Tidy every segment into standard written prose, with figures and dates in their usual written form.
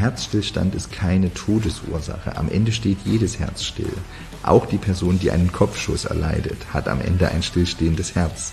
Herzstillstand ist keine Todesursache. Am Ende steht jedes Herz still. Auch die Person, die einen Kopfschuss erleidet, hat am Ende ein stillstehendes Herz.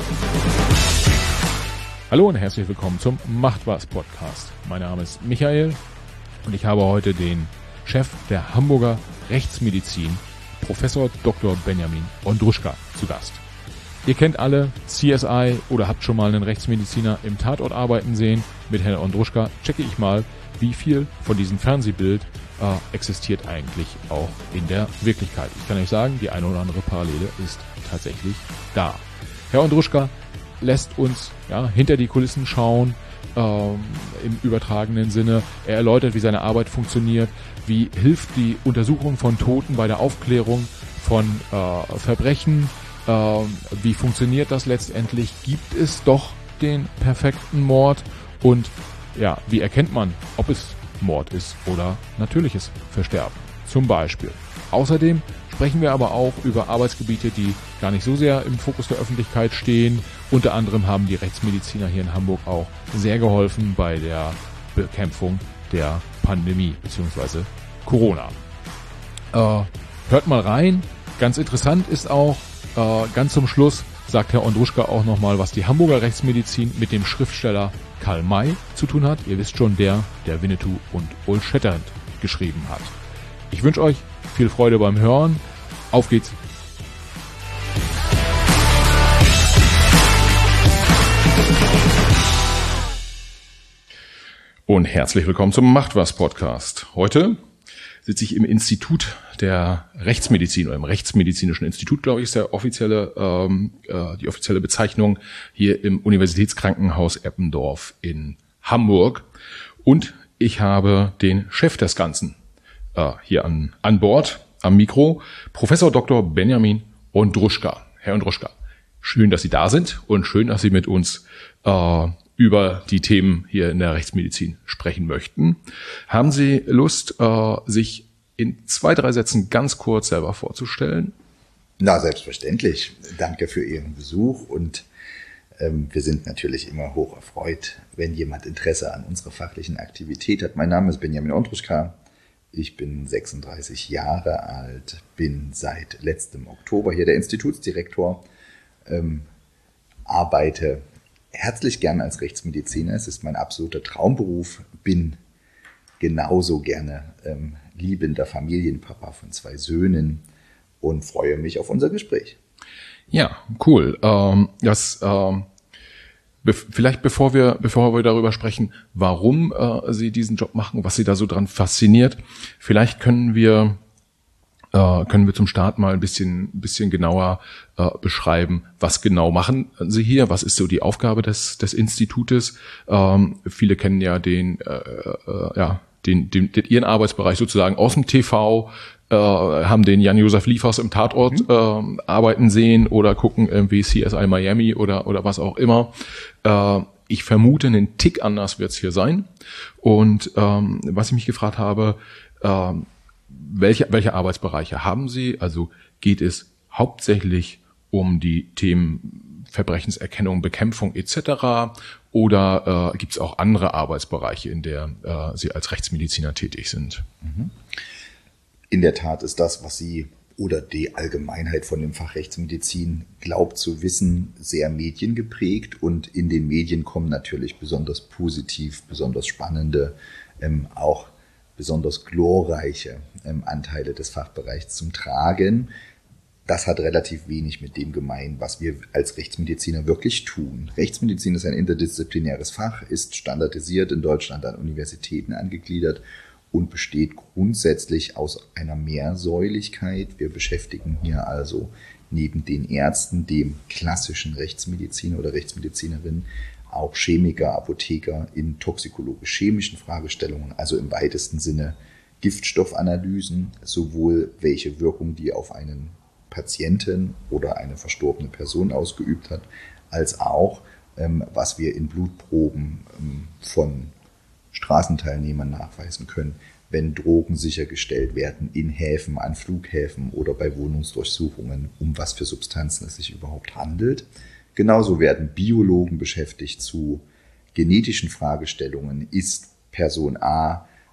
Hallo und herzlich willkommen zum Macht was Podcast. Mein Name ist Michael und ich habe heute den Chef der Hamburger Rechtsmedizin, Professor Dr. Benjamin Ondruschka, zu Gast. Ihr kennt alle CSI oder habt schon mal einen Rechtsmediziner im Tatort arbeiten sehen. Mit Herrn Ondruschka checke ich mal, wie viel von diesem Fernsehbild existiert eigentlich auch in der Wirklichkeit. Ich kann euch sagen, die eine oder andere Parallele ist tatsächlich da. Herr Ondruschka lässt uns hinter die Kulissen schauen, im übertragenen Sinne. Er erläutert, wie seine Arbeit funktioniert, wie hilft die Untersuchung von Toten bei der Aufklärung von Verbrechen. Wie funktioniert das letztendlich? Gibt es doch den perfekten Mord? Und wie erkennt man, ob es Mord ist oder natürliches Versterben? Zum Beispiel. Außerdem sprechen wir aber auch über Arbeitsgebiete, die gar nicht so sehr im Fokus der Öffentlichkeit stehen. Unter anderem haben die Rechtsmediziner hier in Hamburg auch sehr geholfen bei der Bekämpfung der Pandemie bzw. Corona. Hört mal rein. Ganz interessant ist auch, ganz zum Schluss sagt Herr Ondruschka auch nochmal, was die Hamburger Rechtsmedizin mit dem Schriftsteller Karl May zu tun hat. Ihr wisst schon, der Winnetou und Old Shatterhand geschrieben hat. Ich wünsche euch viel Freude beim Hören. Auf geht's! Und herzlich willkommen zum Macht was Podcast. Heute sitze ich im Institut der Rechtsmedizin oder im Rechtsmedizinischen Institut, glaube ich, ist der die offizielle Bezeichnung, hier im Universitätskrankenhaus Eppendorf in Hamburg. Und ich habe den Chef des Ganzen hier an Bord, am Mikro, Professor Dr. Benjamin Ondruschka. Herr Ondruschka, schön, dass Sie da sind und schön, dass Sie mit uns über die Themen hier in der Rechtsmedizin sprechen möchten. Haben Sie Lust, sich in 2-3 Sätzen ganz kurz selber vorzustellen? Na, selbstverständlich. Danke für Ihren Besuch und wir sind natürlich immer hoch erfreut, wenn jemand Interesse an unserer fachlichen Aktivität hat. Mein Name ist Benjamin Ondruschka. Ich bin 36 Jahre alt, bin seit letztem Oktober hier der Institutsdirektor, arbeite herzlich gern als Rechtsmediziner. Es ist mein absoluter Traumberuf. Bin genauso gerne liebender Familienpapa von 2 Söhnen und freue mich auf unser Gespräch. Ja, cool. Vielleicht bevor wir darüber sprechen, warum Sie diesen Job machen, was Sie da so dran fasziniert, vielleicht können wir zum Start mal ein bisschen genauer beschreiben, was genau machen Sie hier, was ist so die Aufgabe des Institutes. Viele kennen ja Ihren Arbeitsbereich sozusagen aus dem TV, haben den Jan-Josef Liefers im Tatort arbeiten sehen oder gucken irgendwie CSI Miami oder was auch immer. Ich vermute, einen Tick anders wird es hier sein. Und was ich mich gefragt habe, welche Arbeitsbereiche haben Sie? Also geht es hauptsächlich um die Themen Verbrechenserkennung, Bekämpfung etc. Oder gibt es auch andere Arbeitsbereiche, in der Sie als Rechtsmediziner tätig sind? In der Tat ist das, was Sie oder die Allgemeinheit von dem Fach Rechtsmedizin glaubt zu wissen, sehr mediengeprägt. Und in den Medien kommen natürlich besonders positiv, besonders spannende, auch besonders glorreiche Anteile des Fachbereichs zum Tragen. Das hat relativ wenig mit dem gemein, was wir als Rechtsmediziner wirklich tun. Rechtsmedizin ist ein interdisziplinäres Fach, ist standardisiert in Deutschland an Universitäten angegliedert und besteht grundsätzlich aus einer Mehrsäuligkeit. Wir beschäftigen hier also neben den Ärzten, dem klassischen Rechtsmediziner oder Rechtsmedizinerin, auch Chemiker, Apotheker in toxikologisch-chemischen Fragestellungen, also im weitesten Sinne Giftstoffanalysen, sowohl welche Wirkung die auf einen Patienten oder eine verstorbene Person ausgeübt hat, als auch, was wir in Blutproben von Straßenteilnehmern nachweisen können, wenn Drogen sichergestellt werden in Häfen, an Flughäfen oder bei Wohnungsdurchsuchungen, um was für Substanzen es sich überhaupt handelt. Genauso werden Biologen beschäftigt zu genetischen Fragestellungen. Ist Person A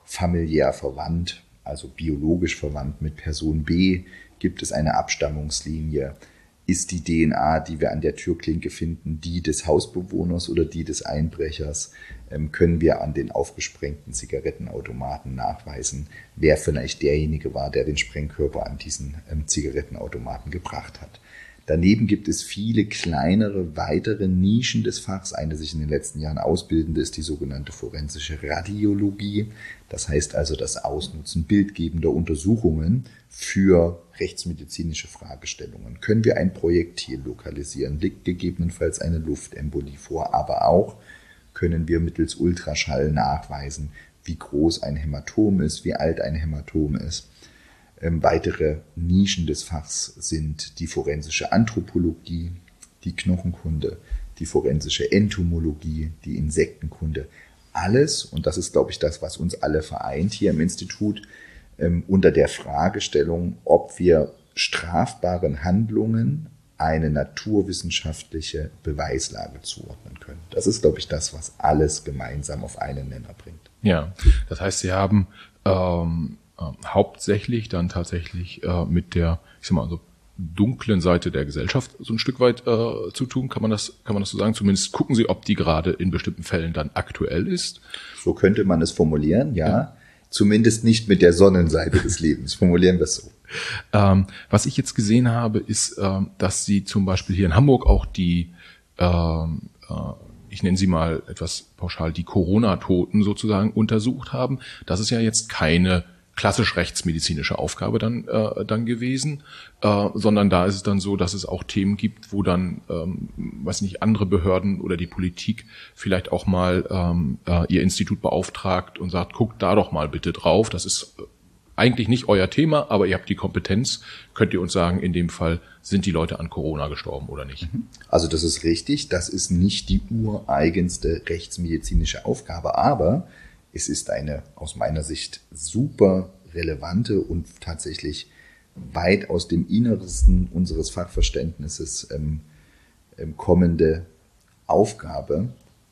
familiär verwandt, also biologisch verwandt mit Person B? Gibt es eine Abstammungslinie? Ist die DNA, die wir an der Türklinke finden, die des Hausbewohners oder die des Einbrechers? Können wir an den aufgesprengten Zigarettenautomaten nachweisen, wer vielleicht derjenige war, der den Sprengkörper an diesen Zigarettenautomaten gebracht hat? Daneben gibt es viele kleinere, weitere Nischen des Fachs. Eine sich in den letzten Jahren ausbildende ist die sogenannte forensische Radiologie. Das heißt also das Ausnutzen bildgebender Untersuchungen für rechtsmedizinische Fragestellungen. Können wir ein Projektil lokalisieren? Liegt gegebenenfalls eine Luftembolie vor? Aber auch können wir mittels Ultraschall nachweisen, wie groß ein Hämatom ist, wie alt ein Hämatom ist. Weitere Nischen des Fachs sind die forensische Anthropologie, die Knochenkunde, die forensische Entomologie, die Insektenkunde. Alles, und das ist, glaube ich, das, was uns alle vereint hier im Institut, unter der Fragestellung, ob wir strafbaren Handlungen eine naturwissenschaftliche Beweislage zuordnen können. Das ist, glaube ich, das, was alles gemeinsam auf einen Nenner bringt. Ja, das heißt, Sie haben hauptsächlich dann tatsächlich mit der, ich sag mal, also dunklen Seite der Gesellschaft so ein Stück weit zu tun, kann man das so sagen? Zumindest gucken Sie, ob die gerade in bestimmten Fällen dann aktuell ist. So könnte man es formulieren, ja. Zumindest nicht mit der Sonnenseite des Lebens. Formulieren wir es so. Was ich jetzt gesehen habe, ist, dass Sie zum Beispiel hier in Hamburg auch die, ich nenne sie mal etwas pauschal, die Corona-Toten sozusagen untersucht haben. Das ist ja jetzt keine klassisch rechtsmedizinische Aufgabe dann gewesen, sondern da ist es dann so, dass es auch Themen gibt, wo dann, weiß nicht, andere Behörden oder die Politik vielleicht auch mal ihr Institut beauftragt und sagt, guckt da doch mal bitte drauf. Das ist eigentlich nicht euer Thema, aber ihr habt die Kompetenz. Könnt ihr uns sagen, in dem Fall sind die Leute an Corona gestorben oder nicht? Also das ist richtig. Das ist nicht die ureigenste rechtsmedizinische Aufgabe, aber es ist eine aus meiner Sicht super relevante und tatsächlich weit aus dem Innersten unseres Fachverständnisses kommende Aufgabe,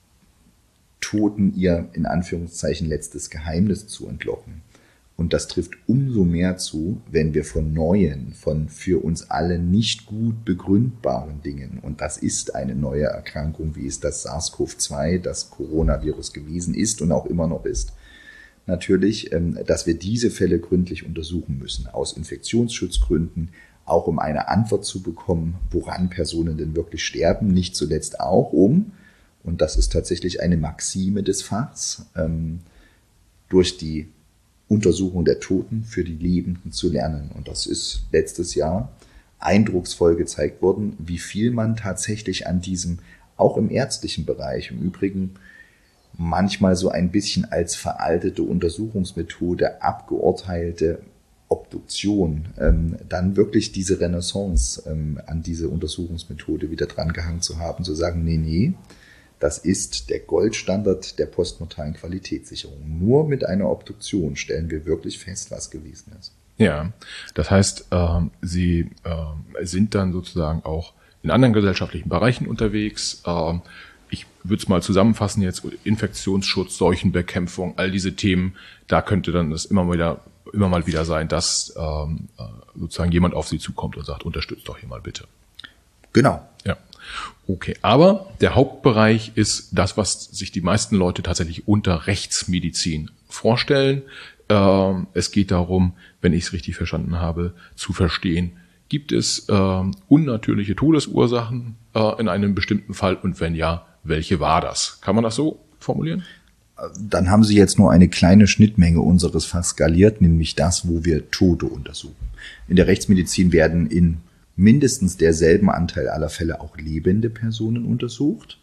Toten ihr in Anführungszeichen letztes Geheimnis zu entlocken. Und das trifft umso mehr zu, wenn wir von neuen, von für uns alle nicht gut begründbaren Dingen, und das ist eine neue Erkrankung, wie es das SARS-CoV-2, das Coronavirus gewesen ist und auch immer noch ist, natürlich, dass wir diese Fälle gründlich untersuchen müssen, aus Infektionsschutzgründen, auch um eine Antwort zu bekommen, woran Personen denn wirklich sterben, nicht zuletzt auch um, und das ist tatsächlich eine Maxime des Fachs, durch die Untersuchung der Toten für die Lebenden zu lernen. Und das ist letztes Jahr eindrucksvoll gezeigt worden, wie viel man tatsächlich an diesem, auch im ärztlichen Bereich, im Übrigen manchmal so ein bisschen als veraltete Untersuchungsmethode abgeurteilte Obduktion, dann wirklich diese Renaissance an diese Untersuchungsmethode wieder drangehangen zu haben, zu sagen, nee, das ist der Goldstandard der postmortalen Qualitätssicherung. Nur mit einer Obduktion stellen wir wirklich fest, was gewesen ist. Ja, das heißt, Sie sind dann sozusagen auch in anderen gesellschaftlichen Bereichen unterwegs. Ich würde es mal zusammenfassen jetzt, Infektionsschutz, Seuchenbekämpfung, all diese Themen, da könnte dann das immer mal wieder sein, dass sozusagen jemand auf Sie zukommt und sagt, unterstützt doch hier mal bitte. Genau. Ja. Okay, aber der Hauptbereich ist das, was sich die meisten Leute tatsächlich unter Rechtsmedizin vorstellen. Es geht darum, wenn ich es richtig verstanden habe, zu verstehen, gibt es unnatürliche Todesursachen in einem bestimmten Fall und wenn ja, welche war das? Kann man das so formulieren? Dann haben Sie jetzt nur eine kleine Schnittmenge unseres Fachs skaliert, nämlich das, wo wir Tote untersuchen. In der Rechtsmedizin werden in mindestens derselben Anteil aller Fälle auch lebende Personen untersucht,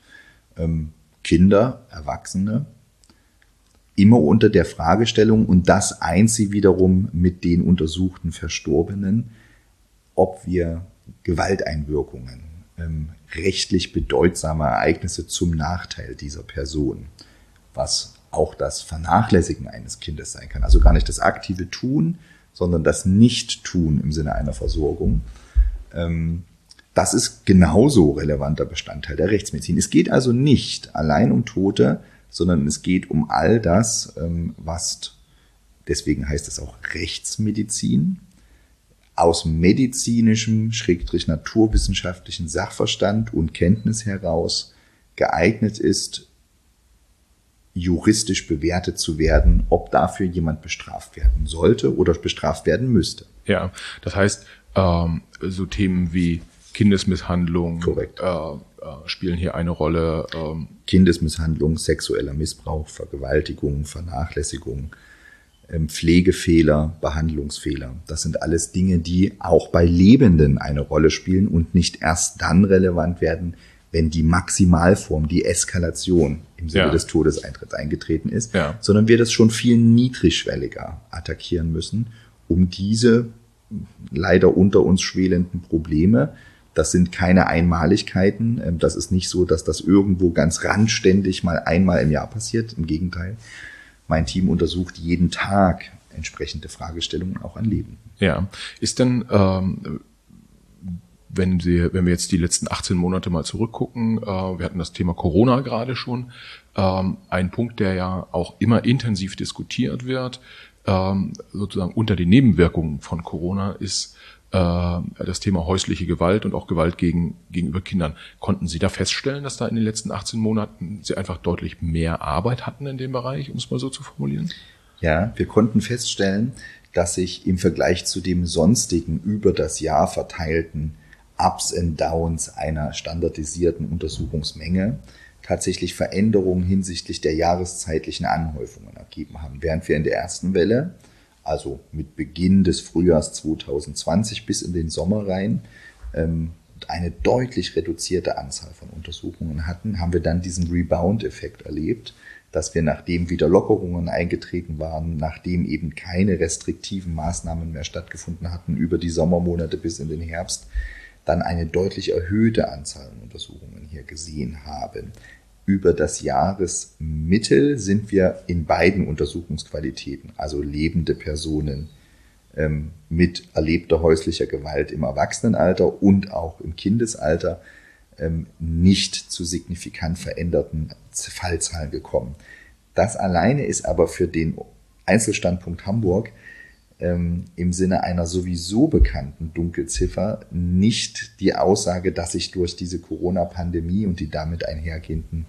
Kinder, Erwachsene, immer unter der Fragestellung, und das eint sie wiederum mit den untersuchten Verstorbenen, ob wir Gewalteinwirkungen, rechtlich bedeutsame Ereignisse zum Nachteil dieser Person, was auch das Vernachlässigen eines Kindes sein kann, also gar nicht das aktive Tun, sondern das Nicht-Tun im Sinne einer Versorgung, das ist genauso relevanter Bestandteil der Rechtsmedizin. Es geht also nicht allein um Tote, sondern es geht um all das, was Deswegen heißt es auch Rechtsmedizin. Aus medizinischem, naturwissenschaftlichen Sachverstand und Kenntnis heraus geeignet ist, juristisch bewertet zu werden, ob dafür jemand bestraft werden sollte oder bestraft werden müsste. Ja, das heißt, so Themen wie Kindesmisshandlung spielen hier eine Rolle. Kindesmisshandlung, sexueller Missbrauch, Vergewaltigung, Vernachlässigung, Pflegefehler, Behandlungsfehler. Das sind alles Dinge, die auch bei Lebenden eine Rolle spielen und nicht erst dann relevant werden, wenn die Maximalform, die Eskalation im Sinne des Todeseintritts eingetreten ist, sondern wir das schon viel niedrigschwelliger attackieren müssen, um diese leider unter uns schwelenden Probleme, das sind keine Einmaligkeiten, das ist nicht so, dass das irgendwo ganz randständig mal einmal im Jahr passiert, im Gegenteil. Mein Team untersucht jeden Tag entsprechende Fragestellungen auch an Lebenden. Ja, ist denn, wenn wir jetzt die letzten 18 Monate mal zurückgucken, wir hatten das Thema Corona gerade schon, ein Punkt, der ja auch immer intensiv diskutiert wird, sozusagen unter den Nebenwirkungen von Corona ist das Thema häusliche Gewalt und auch Gewalt gegenüber Kindern. Konnten Sie da feststellen, dass da in den letzten 18 Monaten Sie einfach deutlich mehr Arbeit hatten in dem Bereich, um es mal so zu formulieren? Ja, wir konnten feststellen, dass sich im Vergleich zu dem sonstigen über das Jahr verteilten Ups and Downs einer standardisierten Untersuchungsmenge tatsächlich Veränderungen hinsichtlich der jahreszeitlichen Anhäufungen ergeben haben. Während wir in der ersten Welle, also mit Beginn des Frühjahrs 2020 bis in den Sommer rein, eine deutlich reduzierte Anzahl von Untersuchungen hatten, haben wir dann diesen Rebound-Effekt erlebt, dass wir, nachdem wieder Lockerungen eingetreten waren, nachdem eben keine restriktiven Maßnahmen mehr stattgefunden hatten über die Sommermonate bis in den Herbst, dann eine deutlich erhöhte Anzahl an Untersuchungen hier gesehen haben. Über das Jahresmittel sind wir in beiden Untersuchungsqualitäten, also lebende Personen mit erlebter häuslicher Gewalt im Erwachsenenalter und auch im Kindesalter, nicht zu signifikant veränderten Fallzahlen gekommen. Das alleine ist aber für den Einzelstandpunkt Hamburg im Sinne einer sowieso bekannten Dunkelziffer nicht die Aussage, dass sich durch diese Corona-Pandemie und die damit einhergehenden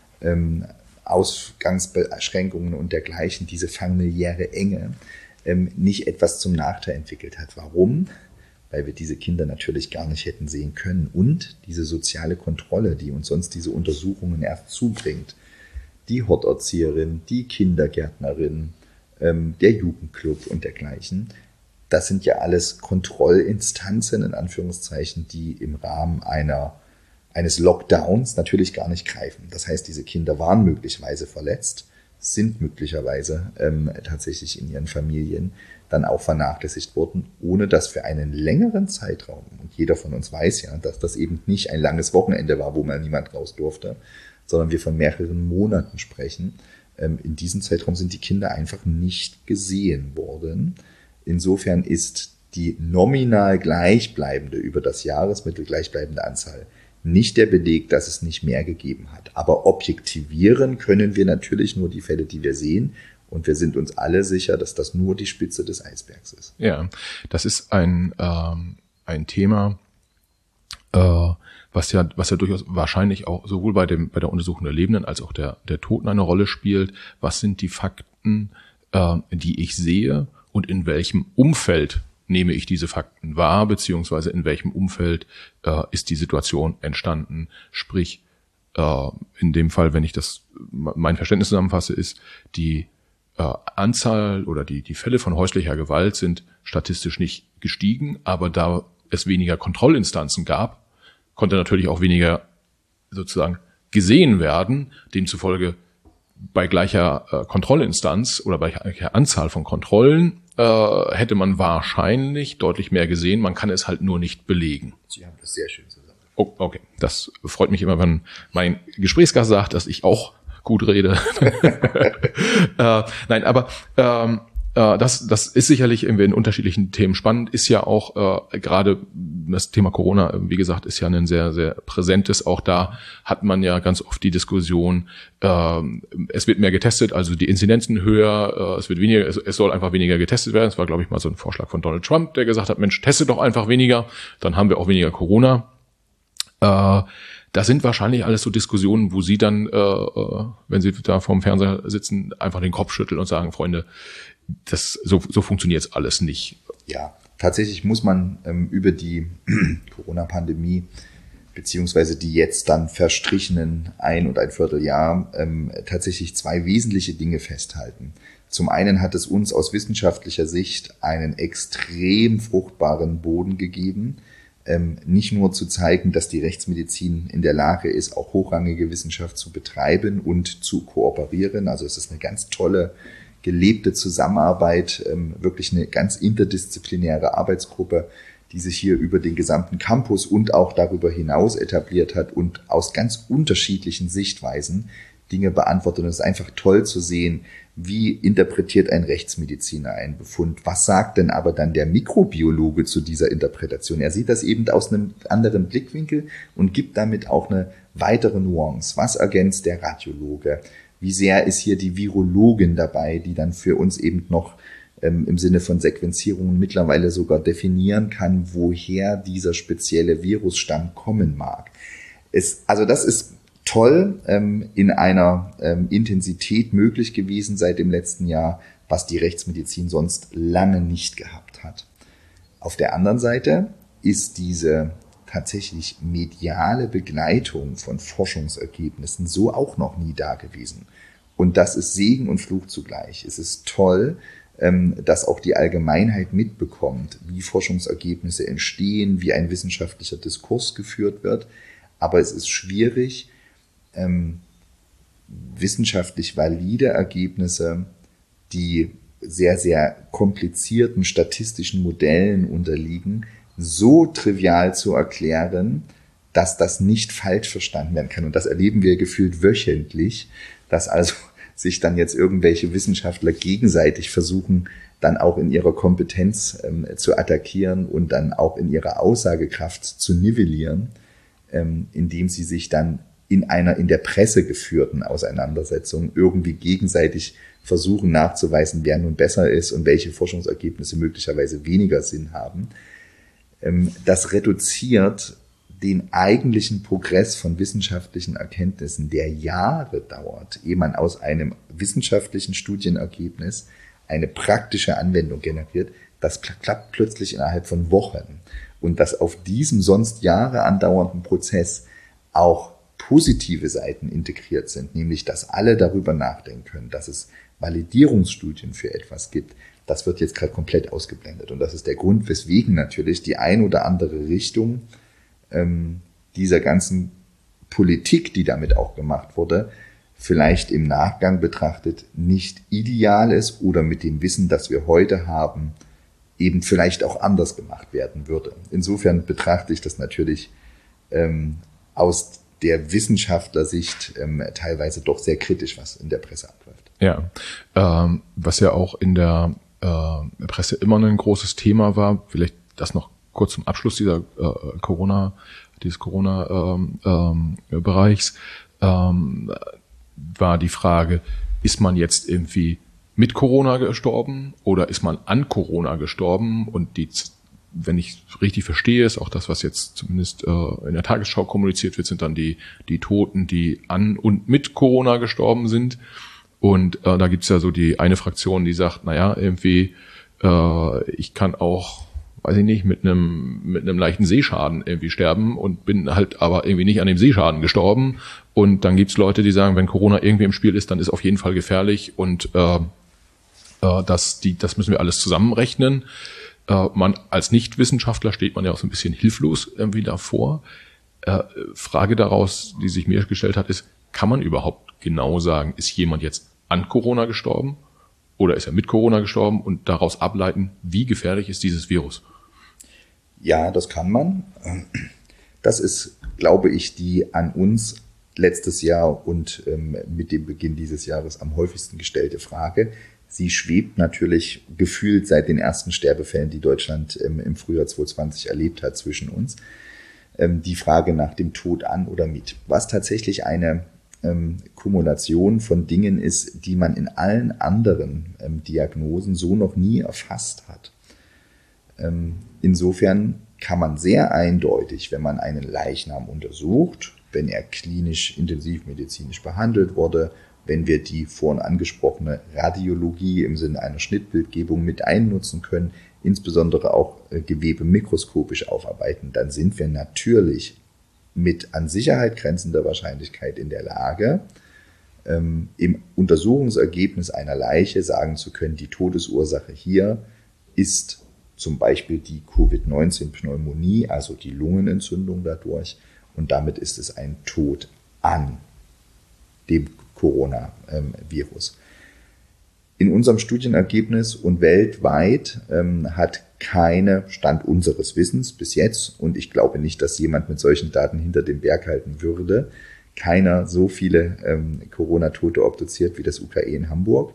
Ausgangsbeschränkungen und dergleichen, diese familiäre Enge, nicht etwas zum Nachteil entwickert hat. Warum? Weil wir diese Kinder natürlich gar nicht hätten sehen können und diese soziale Kontrolle, die uns sonst diese Untersuchungen erst zubringt, die Horterzieherin, die Kindergärtnerin, der Jugendclub und dergleichen, das sind ja alles Kontrollinstanzen, in Anführungszeichen, die im Rahmen eines Lockdowns natürlich gar nicht greifen. Das heißt, diese Kinder waren möglicherweise verletzt, sind möglicherweise tatsächlich in ihren Familien dann auch vernachlässigt worden, ohne dass für einen längeren Zeitraum, und jeder von uns weiß ja, dass das eben nicht ein langes Wochenende war, wo mal niemand raus durfte, sondern wir von mehreren Monaten sprechen. In diesem Zeitraum sind die Kinder einfach nicht gesehen worden. Insofern ist die nominal gleichbleibende, über das Jahresmittel gleichbleibende Anzahl nicht der Beleg, dass es nicht mehr gegeben hat. Aber objektivieren können wir natürlich nur die Fälle, die wir sehen. Und wir sind uns alle sicher, dass das nur die Spitze des Eisbergs ist. Ja, das ist ein Thema, was ja durchaus wahrscheinlich auch sowohl bei der Untersuchung der Lebenden als auch der Toten eine Rolle spielt. Was sind die Fakten, die ich sehe und in welchem Umfeld nehme ich diese Fakten wahr, beziehungsweise in welchem Umfeld ist die Situation entstanden? Sprich, in dem Fall, wenn ich mein Verständnis zusammenfasse, ist die Anzahl oder die Fälle von häuslicher Gewalt sind statistisch nicht gestiegen, aber da es weniger Kontrollinstanzen gab, konnte natürlich auch weniger sozusagen gesehen werden. Demzufolge bei gleicher Kontrollinstanz oder bei gleicher Anzahl von Kontrollen hätte man wahrscheinlich deutlich mehr gesehen. Man kann es halt nur nicht belegen. Sie haben das sehr schön zusammen. Oh, okay, das freut mich immer, wenn mein Gesprächsgast sagt, dass ich auch gut rede. Nein, aber das ist sicherlich irgendwie in unterschiedlichen Themen spannend, ist ja auch gerade das Thema Corona, wie gesagt, ist ja ein sehr, sehr präsentes. Auch da hat man ja ganz oft die Diskussion, es wird mehr getestet, also die Inzidenzen höher, es wird weniger, es soll einfach weniger getestet werden. Das war, glaube ich, mal so ein Vorschlag von Donald Trump, der gesagt hat, Mensch, teste doch einfach weniger, dann haben wir auch weniger Corona. Das sind wahrscheinlich alles so Diskussionen, wo Sie dann, wenn Sie da vorm Fernseher sitzen, einfach den Kopf schütteln und sagen, Freunde, so funktioniert es alles nicht. Ja, tatsächlich muss man über die Corona-Pandemie beziehungsweise die jetzt dann verstrichenen 1,25 Jahr tatsächlich zwei wesentliche Dinge festhalten. Zum einen hat es uns aus wissenschaftlicher Sicht einen extrem fruchtbaren Boden gegeben, nicht nur zu zeigen, dass die Rechtsmedizin in der Lage ist, auch hochrangige Wissenschaft zu betreiben und zu kooperieren. Also es ist eine ganz tolle, gelebte Zusammenarbeit, wirklich eine ganz interdisziplinäre Arbeitsgruppe, die sich hier über den gesamten Campus und auch darüber hinaus etabliert hat und aus ganz unterschiedlichen Sichtweisen Dinge beantwortet. Und es ist einfach toll zu sehen, wie interpretiert ein Rechtsmediziner einen Befund? Was sagt denn aber dann der Mikrobiologe zu dieser Interpretation? Er sieht das eben aus einem anderen Blickwinkel und gibt damit auch eine weitere Nuance. Was ergänzt der Radiologe? Wie sehr ist hier die Virologin dabei, die dann für uns eben noch im Sinne von Sequenzierungen mittlerweile sogar definieren kann, woher dieser spezielle Virusstamm kommen mag. Also das ist toll in einer Intensität möglich gewesen seit dem letzten Jahr, was die Rechtsmedizin sonst lange nicht gehabt hat. Auf der anderen Seite ist diese tatsächlich mediale Begleitung von Forschungsergebnissen so auch noch nie da gewesen. Und das ist Segen und Fluch zugleich. Es ist toll, dass auch die Allgemeinheit mitbekommt, wie Forschungsergebnisse entstehen, wie ein wissenschaftlicher Diskurs geführt wird. Aber es ist schwierig, wissenschaftlich valide Ergebnisse, die sehr, sehr komplizierten statistischen Modellen unterliegen, so trivial zu erklären, dass das nicht falsch verstanden werden kann. Und das erleben wir gefühlt wöchentlich, dass also sich dann jetzt irgendwelche Wissenschaftler gegenseitig versuchen, dann auch in ihrer Kompetenz zu attackieren und dann auch in ihrer Aussagekraft zu nivellieren, indem sie sich dann in einer in der Presse geführten Auseinandersetzung irgendwie gegenseitig versuchen nachzuweisen, wer nun besser ist und welche Forschungsergebnisse möglicherweise weniger Sinn haben. Das reduziert den eigentlichen Progress von wissenschaftlichen Erkenntnissen, der Jahre dauert, ehe man aus einem wissenschaftlichen Studienergebnis eine praktische Anwendung generiert. Das klappt plötzlich innerhalb von Wochen. Und dass auf diesem sonst Jahre andauernden Prozess auch positive Seiten integriert sind, nämlich dass alle darüber nachdenken können, dass es Validierungsstudien für etwas gibt, das wird jetzt gerade komplett ausgeblendet. Und das ist der Grund, weswegen natürlich die ein oder andere Richtung dieser ganzen Politik, die damit auch gemacht wurde, vielleicht im Nachgang betrachtet nicht ideal ist oder mit dem Wissen, das wir heute haben, eben vielleicht auch anders gemacht werden würde. Insofern betrachte ich das natürlich aus der Wissenschaftlersicht teilweise doch sehr kritisch, was in der Presse abläuft. Ja, was ja auch in der Presse immer ein großes Thema war, vielleicht das noch kurz zum Abschluss dieses Corona-Bereichs, war die Frage, ist man jetzt irgendwie mit Corona gestorben oder ist man an Corona gestorben? Und wenn ich richtig verstehe, ist auch das, was jetzt zumindest in der Tagesschau kommuniziert wird, sind dann die Toten, die an und mit Corona gestorben sind. Und da gibt's ja so die eine Fraktion, die sagt, naja, irgendwie, ich kann auch, weiß ich nicht, mit einem leichten Seeschaden irgendwie sterben und bin halt aber irgendwie nicht an dem Seeschaden gestorben. Und dann gibt's Leute, die sagen, wenn Corona irgendwie im Spiel ist, dann ist auf jeden Fall gefährlich und das müssen wir alles zusammenrechnen. Man als Nichtwissenschaftler steht man ja auch so ein bisschen hilflos irgendwie davor. Frage daraus, die sich mir gestellt hat, ist, kann man überhaupt genau sagen, ist jemand jetzt an Corona gestorben oder ist er mit Corona gestorben und daraus ableiten, wie gefährlich ist dieses Virus? Ja, das kann man. Das ist, glaube ich, die an uns letztes Jahr und mit dem Beginn dieses Jahres am häufigsten gestellte Frage. sie schwebt natürlich gefühlt seit den ersten Sterbefällen, die Deutschland im Frühjahr 2020 erlebt hat, zwischen uns. Die Frage nach dem Tod an oder mit. Was tatsächlich eine Kumulation von Dingen ist, die man in allen anderen Diagnosen so noch nie erfasst hat. Insofern kann man sehr eindeutig, wenn man einen Leichnam untersucht, wenn er klinisch intensivmedizinisch behandelt wurde, wenn wir die vorhin angesprochene Radiologie im Sinne einer Schnittbildgebung mit einnutzen können, insbesondere auch Gewebe mikroskopisch aufarbeiten, dann sind wir natürlich mit an Sicherheit grenzender Wahrscheinlichkeit in der Lage, im Untersuchungsergebnis einer Leiche sagen zu können, die Todesursache hier ist zum Beispiel die Covid-19-Pneumonie, also die Lungenentzündung dadurch, und damit ist es ein Tod an dem Coronavirus. In unserem Studienergebnis und weltweit hat keine, Stand unseres Wissens bis jetzt, und ich glaube nicht, dass jemand mit solchen Daten hinter dem Berg halten würde, keiner so viele Corona-Tote obduziert wie das UKE in Hamburg.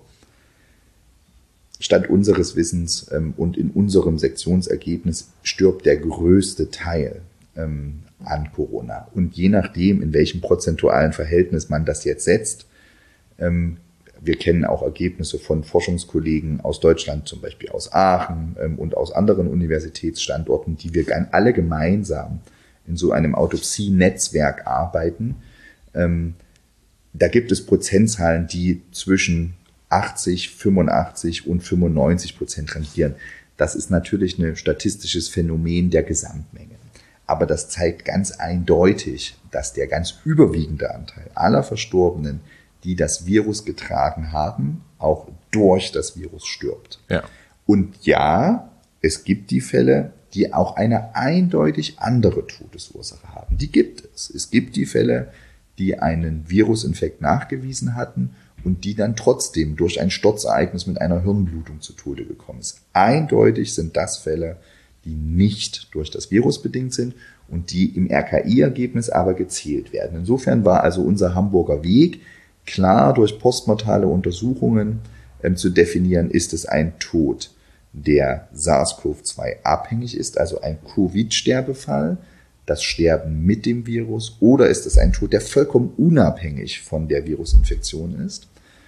Stand unseres Wissens und in unserem Sektionsergebnis stirbt der größte Teil an Corona. Und je nachdem, in welchem prozentualen Verhältnis man das jetzt setzt, wir kennen auch Ergebnisse von Forschungskollegen aus Deutschland, zum Beispiel aus Aachen und aus anderen Universitätsstandorten, die wir alle gemeinsam in so einem Autopsie-Netzwerk arbeiten. Da gibt es Prozentzahlen, die zwischen 80, 85 und 95% rangieren. Das ist natürlich ein statistisches Phänomen der Gesamtmenge. Aber das zeigt ganz eindeutig, dass der ganz überwiegende Anteil aller Verstorbenen, die das Virus getragen haben, auch durch das Virus stirbt. Ja. Und ja, es gibt die Fälle, die auch eine eindeutig andere Todesursache haben. Die gibt es. Es gibt die Fälle, die einen Virusinfekt nachgewiesen hatten und die dann trotzdem durch ein Sturzereignis mit einer Hirnblutung zu Tode gekommen ist. Eindeutig sind das Fälle, die nicht durch das Virus bedingt sind und die im RKI-Ergebnis aber gezählt werden. Insofern war also unser Hamburger Weg, klar durch postmortale Untersuchungen zu definieren, ist es ein Tod, der SARS-CoV-2 abhängig ist, also ein Covid-Sterbefall, das Sterben mit dem Virus, oder ist es ein Tod, der vollkommen unabhängig von der Virusinfektion ist.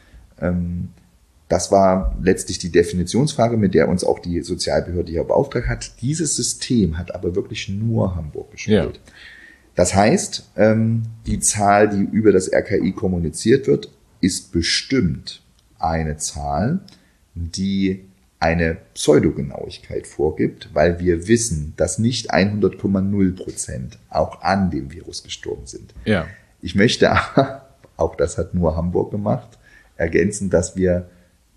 Das war letztlich die Definitionsfrage, mit der uns auch die Sozialbehörde hier beauftragt hat. Dieses System hat aber wirklich nur Hamburg gespielt. Ja. Das heißt, die Zahl, die über das RKI kommuniziert wird, ist bestimmt eine Zahl, die eine Pseudogenauigkeit vorgibt, weil wir wissen, dass nicht 100,0% auch an dem Virus gestorben sind. Ja. Ich möchte aber, auch das hat nur Hamburg gemacht, ergänzen, dass wir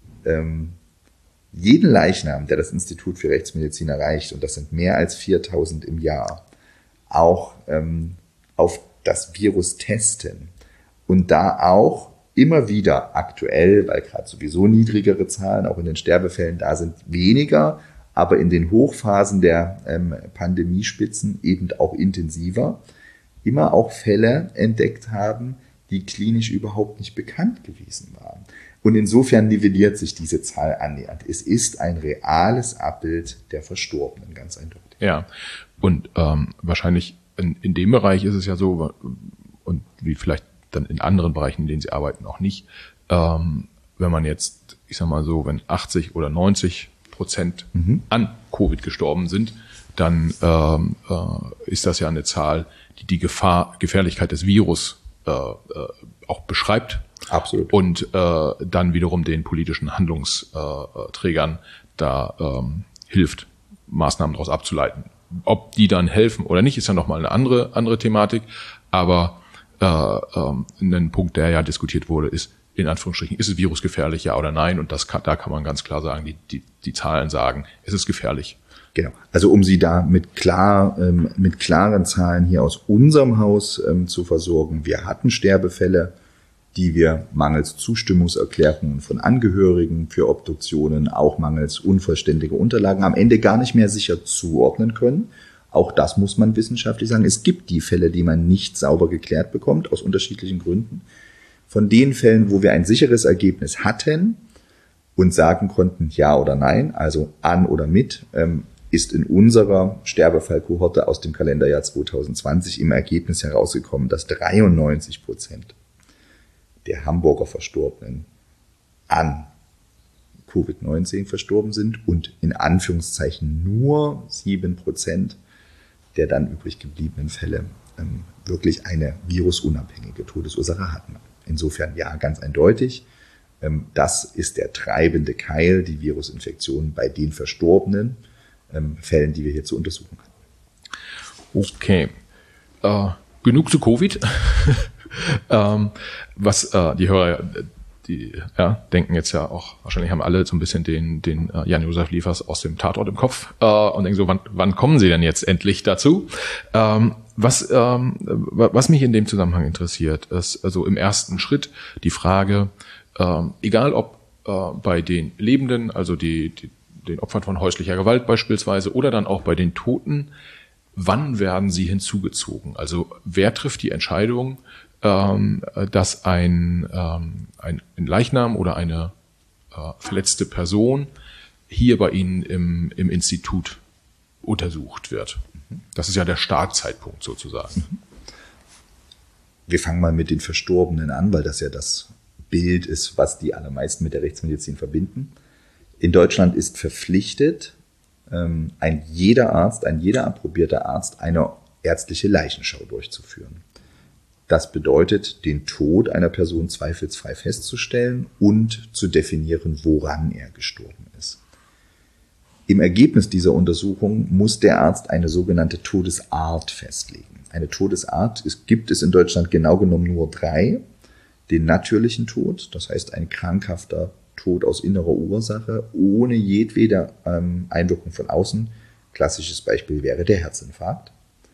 jeden Leichnam, der das Institut für Rechtsmedizin erreicht, und das sind mehr als 4.000 im Jahr, auch auf das Virus testen und da auch immer wieder aktuell, weil gerade sowieso niedrigere Zahlen auch in den Sterbefällen da sind, weniger, aber in den Hochphasen der Pandemiespitzen eben auch intensiver, immer auch Fälle entdeckt haben, die klinisch überhaupt nicht bekannt gewesen waren. Und insofern nivelliert sich diese Zahl annähernd. Es ist ein reales Abbild der Verstorbenen, ganz eindeutig. Ja, und wahrscheinlich in dem Bereich ist es ja so, und wie vielleicht dann in anderen Bereichen, in denen Sie arbeiten, auch nicht, wenn man jetzt, ich sag mal so, wenn 80 oder 90% an Covid gestorben sind, dann ist das ja eine Zahl, die die Gefährlichkeit des Virus auch beschreibt. Absolut. Und dann wiederum den politischen Handlungsträgern da hilft, Maßnahmen daraus abzuleiten. Ob die dann helfen oder nicht, ist ja nochmal eine andere Thematik. Aber ein Punkt, der ja diskutiert wurde, ist, in Anführungsstrichen, ist es virusgefährlich, ja oder nein? Und da kann man ganz klar sagen, die Zahlen sagen, es ist gefährlich. Genau. Also um Sie da mit klaren Zahlen hier aus unserem Haus zu versorgen. Wir hatten Sterbefälle, die wir mangels Zustimmungserklärungen von Angehörigen für Obduktionen, auch mangels unvollständiger Unterlagen am Ende gar nicht mehr sicher zuordnen können. Auch das muss man wissenschaftlich sagen. Es gibt die Fälle, die man nicht sauber geklärt bekommt, aus unterschiedlichen Gründen. Von den Fällen, wo wir ein sicheres Ergebnis hatten und sagen konnten, ja oder nein, also an oder mit, ist in unserer Sterbefallkohorte aus dem Kalenderjahr 2020 im Ergebnis herausgekommen, dass 93% der Hamburger Verstorbenen an Covid-19 verstorben sind und in Anführungszeichen nur 7% der dann übrig gebliebenen Fälle wirklich eine virusunabhängige Todesursache hatten. Insofern ja, ganz eindeutig, das ist der treibende Keil, die Virusinfektion bei den verstorbenen Fällen, die wir hier zu untersuchen hatten. Okay, genug zu Covid. Was die Hörer, die denken jetzt ja auch, wahrscheinlich haben alle so ein bisschen den Jan-Josef Liefers aus dem Tatort im Kopf und denken so, wann kommen Sie denn jetzt endlich dazu? Was mich in dem Zusammenhang interessiert, ist also im ersten Schritt die Frage, egal ob bei den Lebenden, also den Opfern von häuslicher Gewalt beispielsweise, oder dann auch bei den Toten, wann werden sie hinzugezogen? Also wer trifft die Entscheidung, dass ein Leichnam oder eine verletzte Person hier bei Ihnen im Institut untersucht wird? Das ist ja der Startzeitpunkt sozusagen. Wir fangen mal mit den Verstorbenen an, weil das ja das Bild ist, was die allermeisten mit der Rechtsmedizin verbinden. In Deutschland ist verpflichtet, ein jeder approbierter Arzt eine ärztliche Leichenschau durchzuführen. Das bedeutet, den Tod einer Person zweifelsfrei festzustellen und zu definieren, woran er gestorben ist. Im Ergebnis dieser Untersuchung muss der Arzt eine sogenannte Todesart festlegen. Eine Todesart gibt es in Deutschland genau genommen nur 3. Den natürlichen Tod, das heißt ein krankhafter Tod aus innerer Ursache, ohne jedwede Einwirkung von außen. Klassisches Beispiel wäre der Herzinfarkt.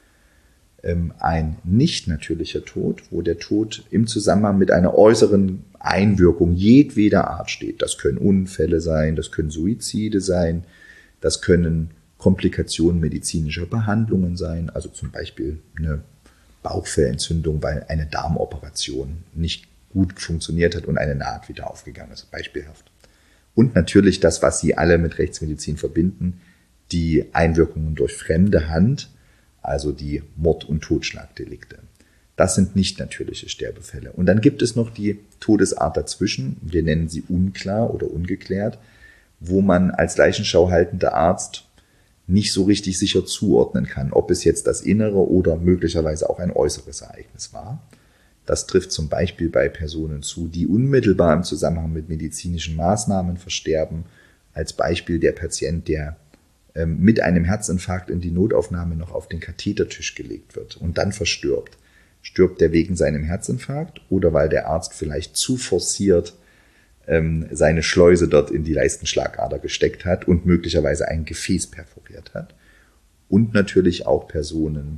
Ein nicht natürlicher Tod, wo der Tod im Zusammenhang mit einer äußeren Einwirkung jedweder Art steht. Das können Unfälle sein, das können Suizide sein, das können Komplikationen medizinischer Behandlungen sein, also zum Beispiel eine Bauchfellentzündung, weil eine Darmoperation nicht gut funktioniert hat und eine Naht wieder aufgegangen ist, beispielhaft. Und natürlich das, was Sie alle mit Rechtsmedizin verbinden, die Einwirkungen durch fremde Hand, also die Mord- und Totschlagdelikte. Das sind nicht natürliche Sterbefälle. Und dann gibt es noch die Todesart dazwischen, wir nennen sie unklar oder ungeklärt, wo man als Leichenschau haltender Arzt nicht so richtig sicher zuordnen kann, ob es jetzt das innere oder möglicherweise auch ein äußeres Ereignis war. Das trifft zum Beispiel bei Personen zu, die unmittelbar im Zusammenhang mit medizinischen Maßnahmen versterben. Als Beispiel der Patient, der mit einem Herzinfarkt in die Notaufnahme noch auf den Kathetertisch gelegt wird und dann verstirbt. Stirbt er wegen seinem Herzinfarkt oder weil der Arzt vielleicht zu forciert seine Schleuse dort in die Leistenschlagader gesteckt hat und möglicherweise ein Gefäß perforiert hat. Und natürlich auch Personen,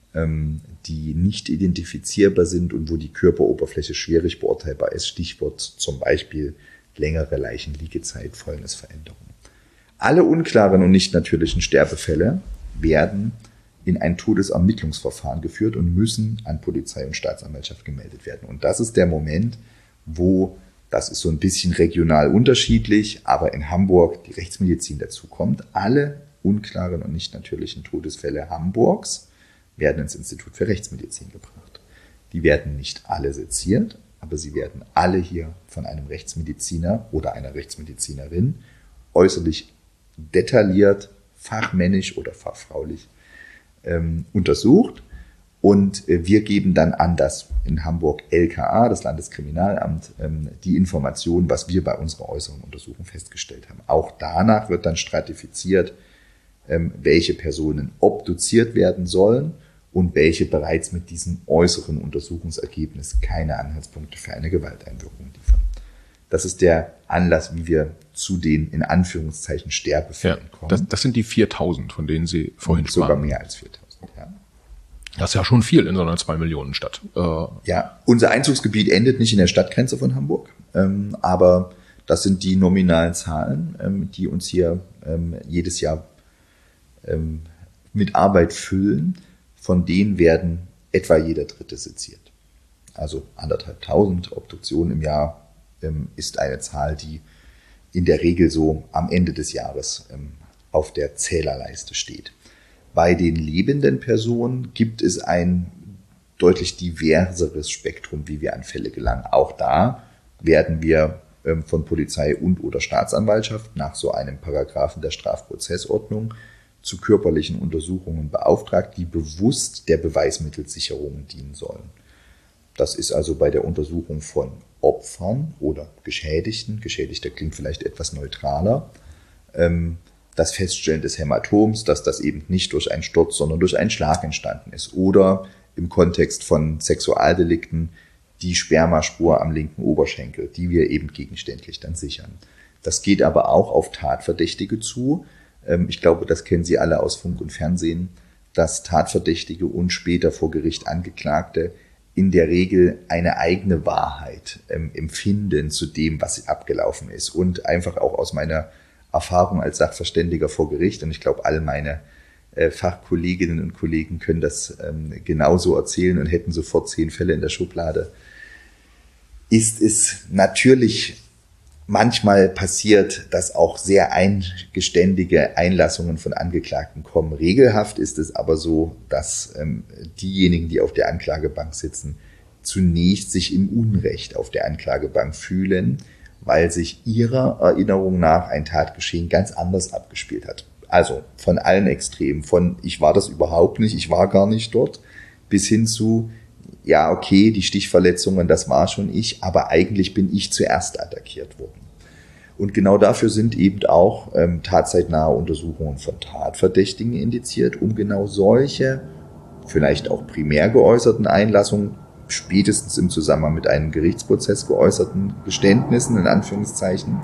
die nicht identifizierbar sind und wo die Körperoberfläche schwierig beurteilbar ist. Stichwort zum Beispiel längere Leichenliegezeit, Fäulnisveränderung. Alle unklaren und nicht natürlichen Sterbefälle werden in ein Todesermittlungsverfahren geführt und müssen an Polizei und Staatsanwaltschaft gemeldet werden. Und das ist der Moment, wo, das ist so ein bisschen regional unterschiedlich, aber in Hamburg die Rechtsmedizin dazu kommt. Alle unklaren und nicht natürlichen Todesfälle Hamburgs werden ins Institut für Rechtsmedizin gebracht. Die werden nicht alle seziert, aber sie werden alle hier von einem Rechtsmediziner oder einer Rechtsmedizinerin äußerlich detailliert, fachmännisch oder fachfraulich untersucht. Und wir geben dann an das in Hamburg LKA, das Landeskriminalamt, die Informationen, was wir bei unserer äußeren Untersuchung festgestellt haben. Auch danach wird dann stratifiziert, welche Personen obduziert werden sollen und welche bereits mit diesem äußeren Untersuchungsergebnis keine Anhaltspunkte für eine Gewalteinwirkung liefern. Das ist der Anlass, wie wir zu den in Anführungszeichen Sterbefällen kommen. Das sind die 4.000, von denen Sie vorhin sprachen. Sogar mehr als 4.000, ja. Das ist ja schon viel in so einer 2-Millionen-Stadt. Ja, unser Einzugsgebiet endet nicht in der Stadtgrenze von Hamburg, aber das sind die nominalen Zahlen, die uns hier jedes Jahr mit Arbeit füllen. Von denen werden etwa jeder Dritte seziert. Also 1.500 Obduktionen im Jahr ist eine Zahl, die in der Regel so am Ende des Jahres auf der Zählerleiste steht. Bei den lebenden Personen gibt es ein deutlich diverseres Spektrum, wie wir an Fälle gelangen. Auch da werden wir von Polizei und oder Staatsanwaltschaft nach so einem Paragraphen der Strafprozessordnung zu körperlichen Untersuchungen beauftragt, die bewusst der Beweismittelsicherung dienen sollen. Das ist also bei der Untersuchung von Opfern oder Geschädigten, Geschädigter klingt vielleicht etwas neutraler, das Feststellen des Hämatoms, dass das eben nicht durch einen Sturz, sondern durch einen Schlag entstanden ist. Oder im Kontext von Sexualdelikten die Spermaspur am linken Oberschenkel, die wir eben gegenständlich dann sichern. Das geht aber auch auf Tatverdächtige zu. Ich glaube, das kennen Sie alle aus Funk und Fernsehen, dass Tatverdächtige und später vor Gericht Angeklagte in der Regel eine eigene Wahrheit empfinden zu dem, was abgelaufen ist. Und einfach auch aus meiner Erfahrung als Sachverständiger vor Gericht, und ich glaube, all meine Fachkolleginnen und Kollegen können das genauso erzählen und hätten sofort 10 Fälle in der Schublade, ist es natürlich manchmal passiert, dass auch sehr eingeständige Einlassungen von Angeklagten kommen. Regelhaft ist es aber so, dass diejenigen, die auf der Anklagebank sitzen, zunächst sich im Unrecht auf der Anklagebank fühlen, weil sich ihrer Erinnerung nach ein Tatgeschehen ganz anders abgespielt hat. Also von allen Extremen, von ich war das überhaupt nicht, ich war gar nicht dort, bis hin zu, ja okay, die Stichverletzungen, das war schon ich, aber eigentlich bin ich zuerst attackiert worden. Und genau dafür sind eben auch tatzeitnahe Untersuchungen von Tatverdächtigen indiziert, um genau solche, vielleicht auch primär geäußerten Einlassungen, spätestens im Zusammenhang mit einem Gerichtsprozess geäußerten Geständnissen, in Anführungszeichen,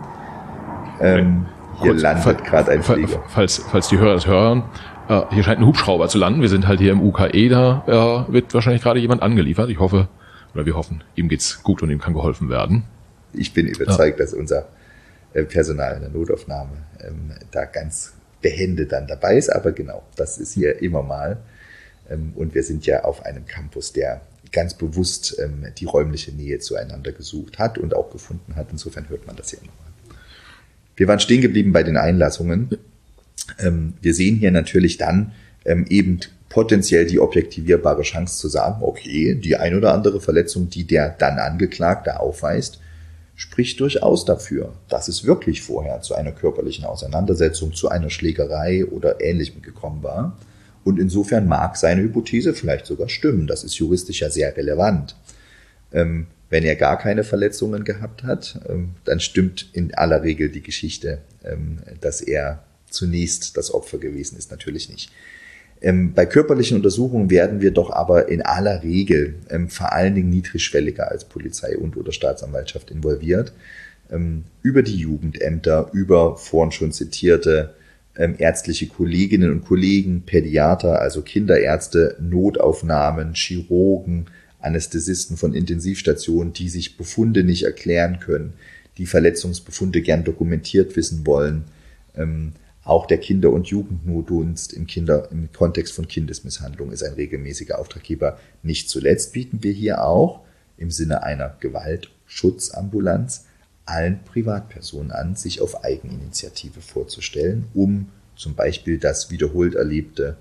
hier landet gerade ein Flieger. Falls die Hörer das hören, hier scheint ein Hubschrauber zu landen. Wir sind halt hier im UKE, da wird wahrscheinlich gerade jemand angeliefert. Ich hoffe, oder wir hoffen, ihm geht's gut und ihm kann geholfen werden. Ich bin überzeugt, dass unser Personal in der Notaufnahme da ganz behende dann dabei ist. Aber genau, das ist hier immer mal. Und wir sind ja auf einem Campus, der ganz bewusst die räumliche Nähe zueinander gesucht hat und auch gefunden hat. Insofern hört man das hier immer mal. Wir waren stehen geblieben bei den Einlassungen. Wir sehen hier natürlich dann eben potenziell die objektivierbare Chance zu sagen, okay, die ein oder andere Verletzung, die der dann Angeklagte aufweist, spricht durchaus dafür, dass es wirklich vorher zu einer körperlichen Auseinandersetzung, zu einer Schlägerei oder Ähnlichem gekommen war. Und insofern mag seine Hypothese vielleicht sogar stimmen. Das ist juristisch ja sehr relevant. Wenn er gar keine Verletzungen gehabt hat, dann stimmt in aller Regel die Geschichte, dass er zunächst das Opfer gewesen ist, natürlich nicht. Bei körperlichen Untersuchungen werden wir doch aber in aller Regel vor allen Dingen niedrigschwelliger als Polizei und oder Staatsanwaltschaft involviert. Über die Jugendämter, über vorhin schon zitierte ärztliche Kolleginnen und Kollegen, Pädiater, also Kinderärzte, Notaufnahmen, Chirurgen, Anästhesisten von Intensivstationen, die sich Befunde nicht erklären können, die Verletzungsbefunde gern dokumentiert wissen wollen. Auch der Kinder- und Jugendnotdienst im Kontext von Kindesmisshandlung ist ein regelmäßiger Auftraggeber. Nicht zuletzt bieten wir hier auch im Sinne einer Gewaltschutzambulanz allen Privatpersonen an, sich auf Eigeninitiative vorzustellen, um zum Beispiel das wiederholt erlebte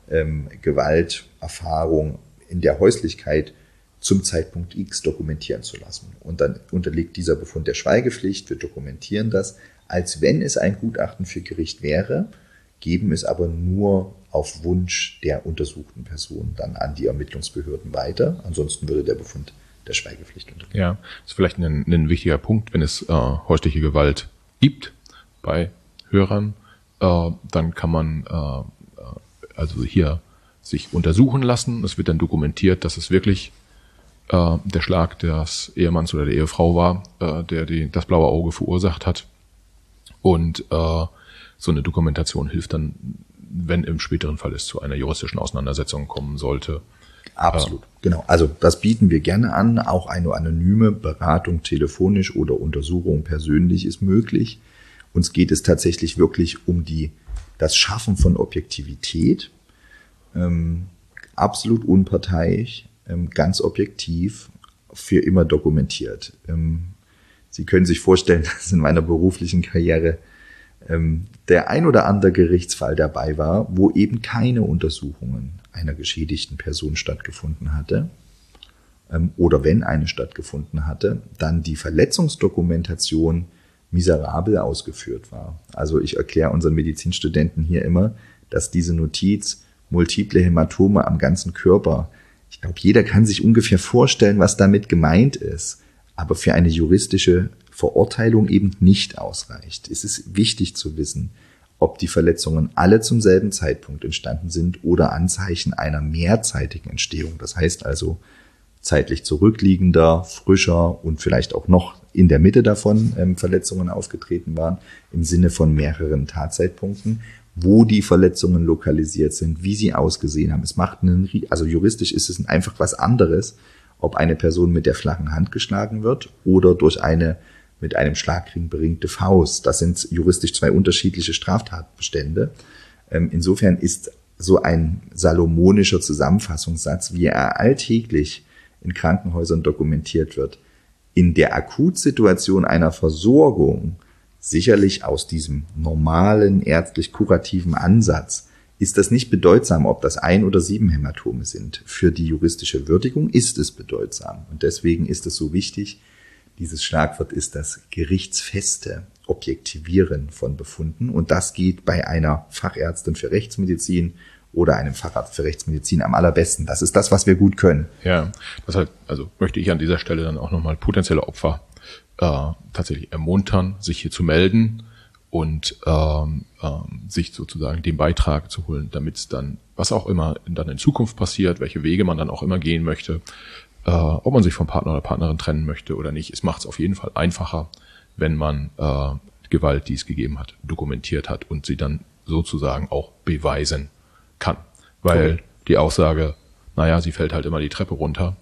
Gewalterfahrung in der Häuslichkeit zum Zeitpunkt X dokumentieren zu lassen. Und dann unterliegt dieser Befund der Schweigepflicht. Wir dokumentieren das, als wenn es ein Gutachten für Gericht wäre, geben es aber nur auf Wunsch der untersuchten Person dann an die Ermittlungsbehörden weiter. Ansonsten würde der Befund der Schweigepflicht unterliegen. Ja, das ist vielleicht ein wichtiger Punkt, wenn es häusliche Gewalt gibt bei Hörern, dann kann man also hier sich untersuchen lassen. Es wird dann dokumentiert, dass es wirklich der Schlag des Ehemanns oder der Ehefrau war, der das blaue Auge verursacht hat. Und so eine Dokumentation hilft dann, wenn im späteren Fall es zu einer juristischen Auseinandersetzung kommen sollte. Absolut, genau. Also das bieten wir gerne an. Auch eine anonyme Beratung telefonisch oder Untersuchung persönlich ist möglich. Uns geht es tatsächlich wirklich um das Schaffen von Objektivität. Absolut unparteiisch, ganz objektiv, für immer dokumentiert. Sie können sich vorstellen, dass in meiner beruflichen Karriere der ein oder andere Gerichtsfall dabei war, wo eben keine Untersuchungen einer geschädigten Person stattgefunden hatte. Oder wenn eine stattgefunden hatte, dann die Verletzungsdokumentation miserabel ausgeführt war. Also ich erkläre unseren Medizinstudenten hier immer, dass diese Notiz multiple Hämatome am ganzen Körper, ich glaube, jeder kann sich ungefähr vorstellen, was damit gemeint ist, aber für eine juristische Verurteilung eben nicht ausreicht. Es ist wichtig zu wissen, ob die Verletzungen alle zum selben Zeitpunkt entstanden sind oder Anzeichen einer mehrzeitigen Entstehung. Das heißt also zeitlich zurückliegender, frischer und vielleicht auch noch in der Mitte davon Verletzungen aufgetreten waren, im Sinne von mehreren Tatzeitpunkten, wo die Verletzungen lokalisiert sind, wie sie ausgesehen haben. Es macht also juristisch ist es einfach was anderes, ob eine Person mit der flachen Hand geschlagen wird oder durch eine mit einem Schlagring beringte Faust. Das sind juristisch zwei unterschiedliche Straftatbestände. Insofern ist so ein salomonischer Zusammenfassungssatz, wie er alltäglich in Krankenhäusern dokumentiert wird, in der Akutsituation einer Versorgung sicherlich aus diesem normalen ärztlich-kurativen Ansatz ist das nicht bedeutsam, ob das 1 oder 7 Hämatome sind. Für die juristische Würdigung ist es bedeutsam. Und deswegen ist es so wichtig, dieses Schlagwort ist das gerichtsfeste Objektivieren von Befunden. Und das geht bei einer Fachärztin für Rechtsmedizin oder einem Facharzt für Rechtsmedizin am allerbesten. Das ist das, was wir gut können. Ja, deshalb möchte ich an dieser Stelle dann auch nochmal potenzielle Opfer tatsächlich ermuntern, sich hier zu melden und sich sozusagen den Beitrag zu holen, damit es dann, was auch immer dann in Zukunft passiert, welche Wege man dann auch immer gehen möchte, ob man sich vom Partner oder Partnerin trennen möchte oder nicht. Es macht es auf jeden Fall einfacher, wenn man Gewalt, die es gegeben hat, dokumentiert hat und sie dann sozusagen auch beweisen kann. Weil die Aussage, naja, sie fällt halt immer die Treppe runter,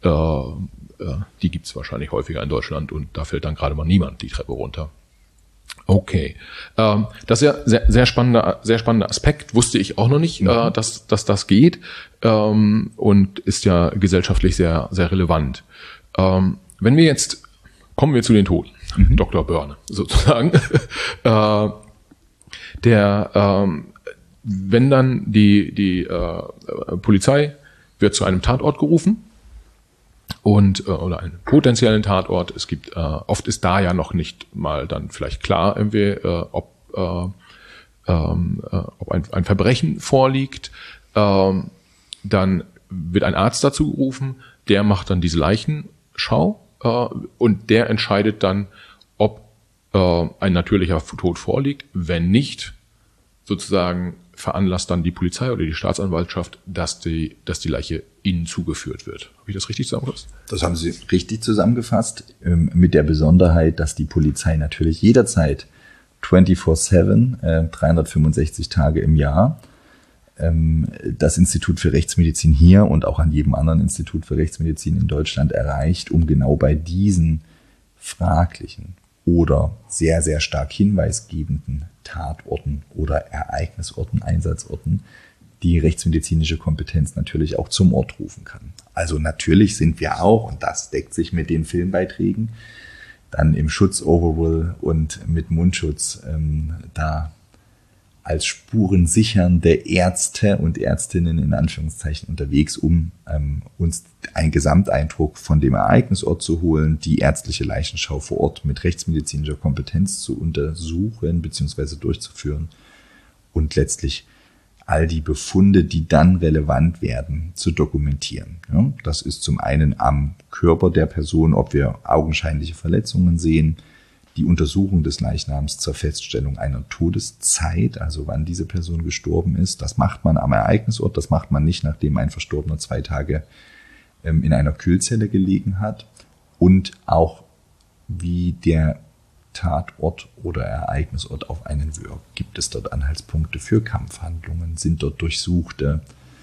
die gibt's wahrscheinlich häufiger in Deutschland und da fällt dann gerade mal niemand die Treppe runter. Okay, das ist ja sehr spannender Aspekt, wusste ich auch noch nicht, dass das geht und ist ja gesellschaftlich sehr, sehr relevant. Wenn wir jetzt, kommen wir zu den Toten, Dr. Börne sozusagen, wenn dann die Polizei wird zu einem Tatort gerufen, oder einen potenziellen Tatort. Es gibt, oft ist da ja noch nicht mal dann vielleicht klar, irgendwie, ob ein Verbrechen vorliegt. Dann wird ein Arzt dazu gerufen, der macht dann diese Leichenschau und der entscheidet dann, ob ein natürlicher Tod vorliegt. Wenn nicht, sozusagen veranlasst dann die Polizei oder die Staatsanwaltschaft, dass die Leiche ihnen zugeführt wird. Habe ich das richtig zusammengefasst? Das haben Sie richtig zusammengefasst, mit der Besonderheit, dass die Polizei natürlich jederzeit 24/7, 365 Tage im Jahr, das Institut für Rechtsmedizin hier und auch an jedem anderen Institut für Rechtsmedizin in Deutschland erreicht, um genau bei diesen fraglichen oder sehr, sehr stark hinweisgebenden Tatorten oder Ereignisorten, Einsatzorten, die rechtsmedizinische Kompetenz natürlich auch zum Ort rufen kann. Also natürlich sind wir auch, und das deckt sich mit den Filmbeiträgen, dann im Schutz-Overall und mit Mundschutz da als spurensichernde Ärzte und Ärztinnen in Anführungszeichen unterwegs, um uns einen Gesamteindruck von dem Ereignisort zu holen, die ärztliche Leichenschau vor Ort mit rechtsmedizinischer Kompetenz zu untersuchen bzw. durchzuführen und letztlich all die Befunde, die dann relevant werden, zu dokumentieren. Ja, das ist zum einen am Körper der Person, ob wir augenscheinliche Verletzungen sehen, die Untersuchung des Leichnams zur Feststellung einer Todeszeit, also wann diese Person gestorben ist. Das macht man am Ereignisort, das macht man nicht, nachdem ein Verstorbener 2 Tage in einer Kühlzelle gelegen hat. Und auch wie der Tatort oder Ereignisort auf einen wirkt. Gibt es dort Anhaltspunkte für Kampfhandlungen? Sind dort durchsuchte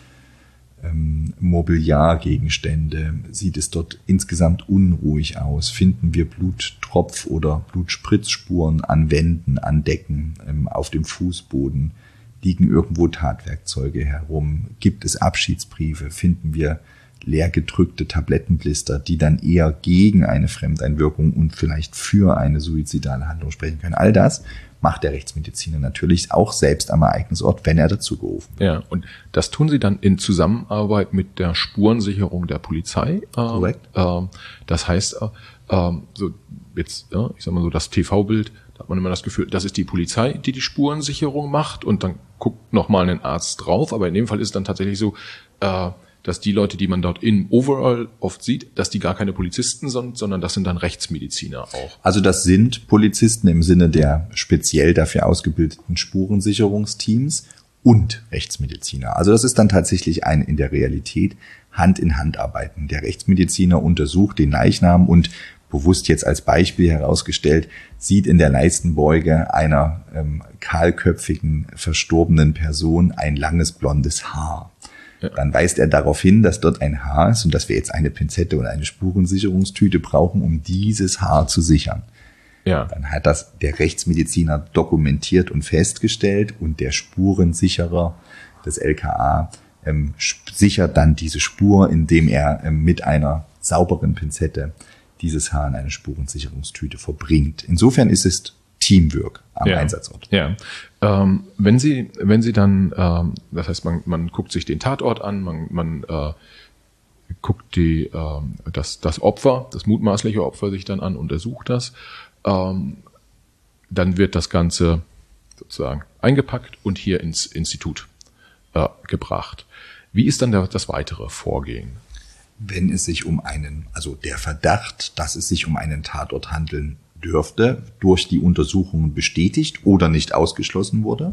Mobiliargegenstände? Sieht es dort insgesamt unruhig aus? Finden wir Bluttropf- oder Blutspritzspuren an Wänden, an Decken, auf dem Fußboden? Liegen irgendwo Tatwerkzeuge herum? Gibt es Abschiedsbriefe? Finden wir leergedrückte Tablettenblister, die dann eher gegen eine Fremdeinwirkung und vielleicht für eine suizidale Handlung sprechen können. All das macht der Rechtsmediziner natürlich auch selbst am Ereignisort, wenn er dazu gerufen wird. Ja, und das tun Sie dann in Zusammenarbeit mit der Spurensicherung der Polizei. Korrekt. Das heißt, so jetzt, ich sag mal so, das TV-Bild, da hat man immer das Gefühl, das ist die Polizei, die die Spurensicherung macht und dann guckt nochmal ein Arzt drauf. Aber in dem Fall ist es dann tatsächlich so, dass die Leute, die man dort im Overall oft sieht, dass die gar keine Polizisten sind, sondern das sind dann Rechtsmediziner auch. Also das sind Polizisten im Sinne der speziell dafür ausgebildeten Spurensicherungsteams und Rechtsmediziner. Also das ist dann tatsächlich ein in der Realität Hand in Hand arbeiten. Der Rechtsmediziner untersucht den Leichnam und bewusst jetzt als Beispiel herausgestellt, sieht in der Leistenbeuge einer kahlköpfigen, verstorbenen Person ein langes blondes Haar. Ja. Dann weist er darauf hin, dass dort ein Haar ist und dass wir jetzt eine Pinzette oder eine Spurensicherungstüte brauchen, um dieses Haar zu sichern. Ja. Dann hat das der Rechtsmediziner dokumentiert und festgestellt und der Spurensicherer des LKA sichert dann diese Spur, indem er mit einer sauberen Pinzette dieses Haar in eine Spurensicherungstüte verbringt. Insofern ist es Teamwork am Einsatzort. Ja. Wenn Sie dann, das heißt, man guckt sich den Tatort an, man guckt das Opfer, das mutmaßliche Opfer sich dann an, untersucht das, dann wird das Ganze sozusagen eingepackt und hier ins Institut gebracht. Wie ist dann das weitere Vorgehen? Wenn es sich der Verdacht, dass es sich um einen Tatort handeln dürfte, durch die Untersuchungen bestätigt oder nicht ausgeschlossen wurde,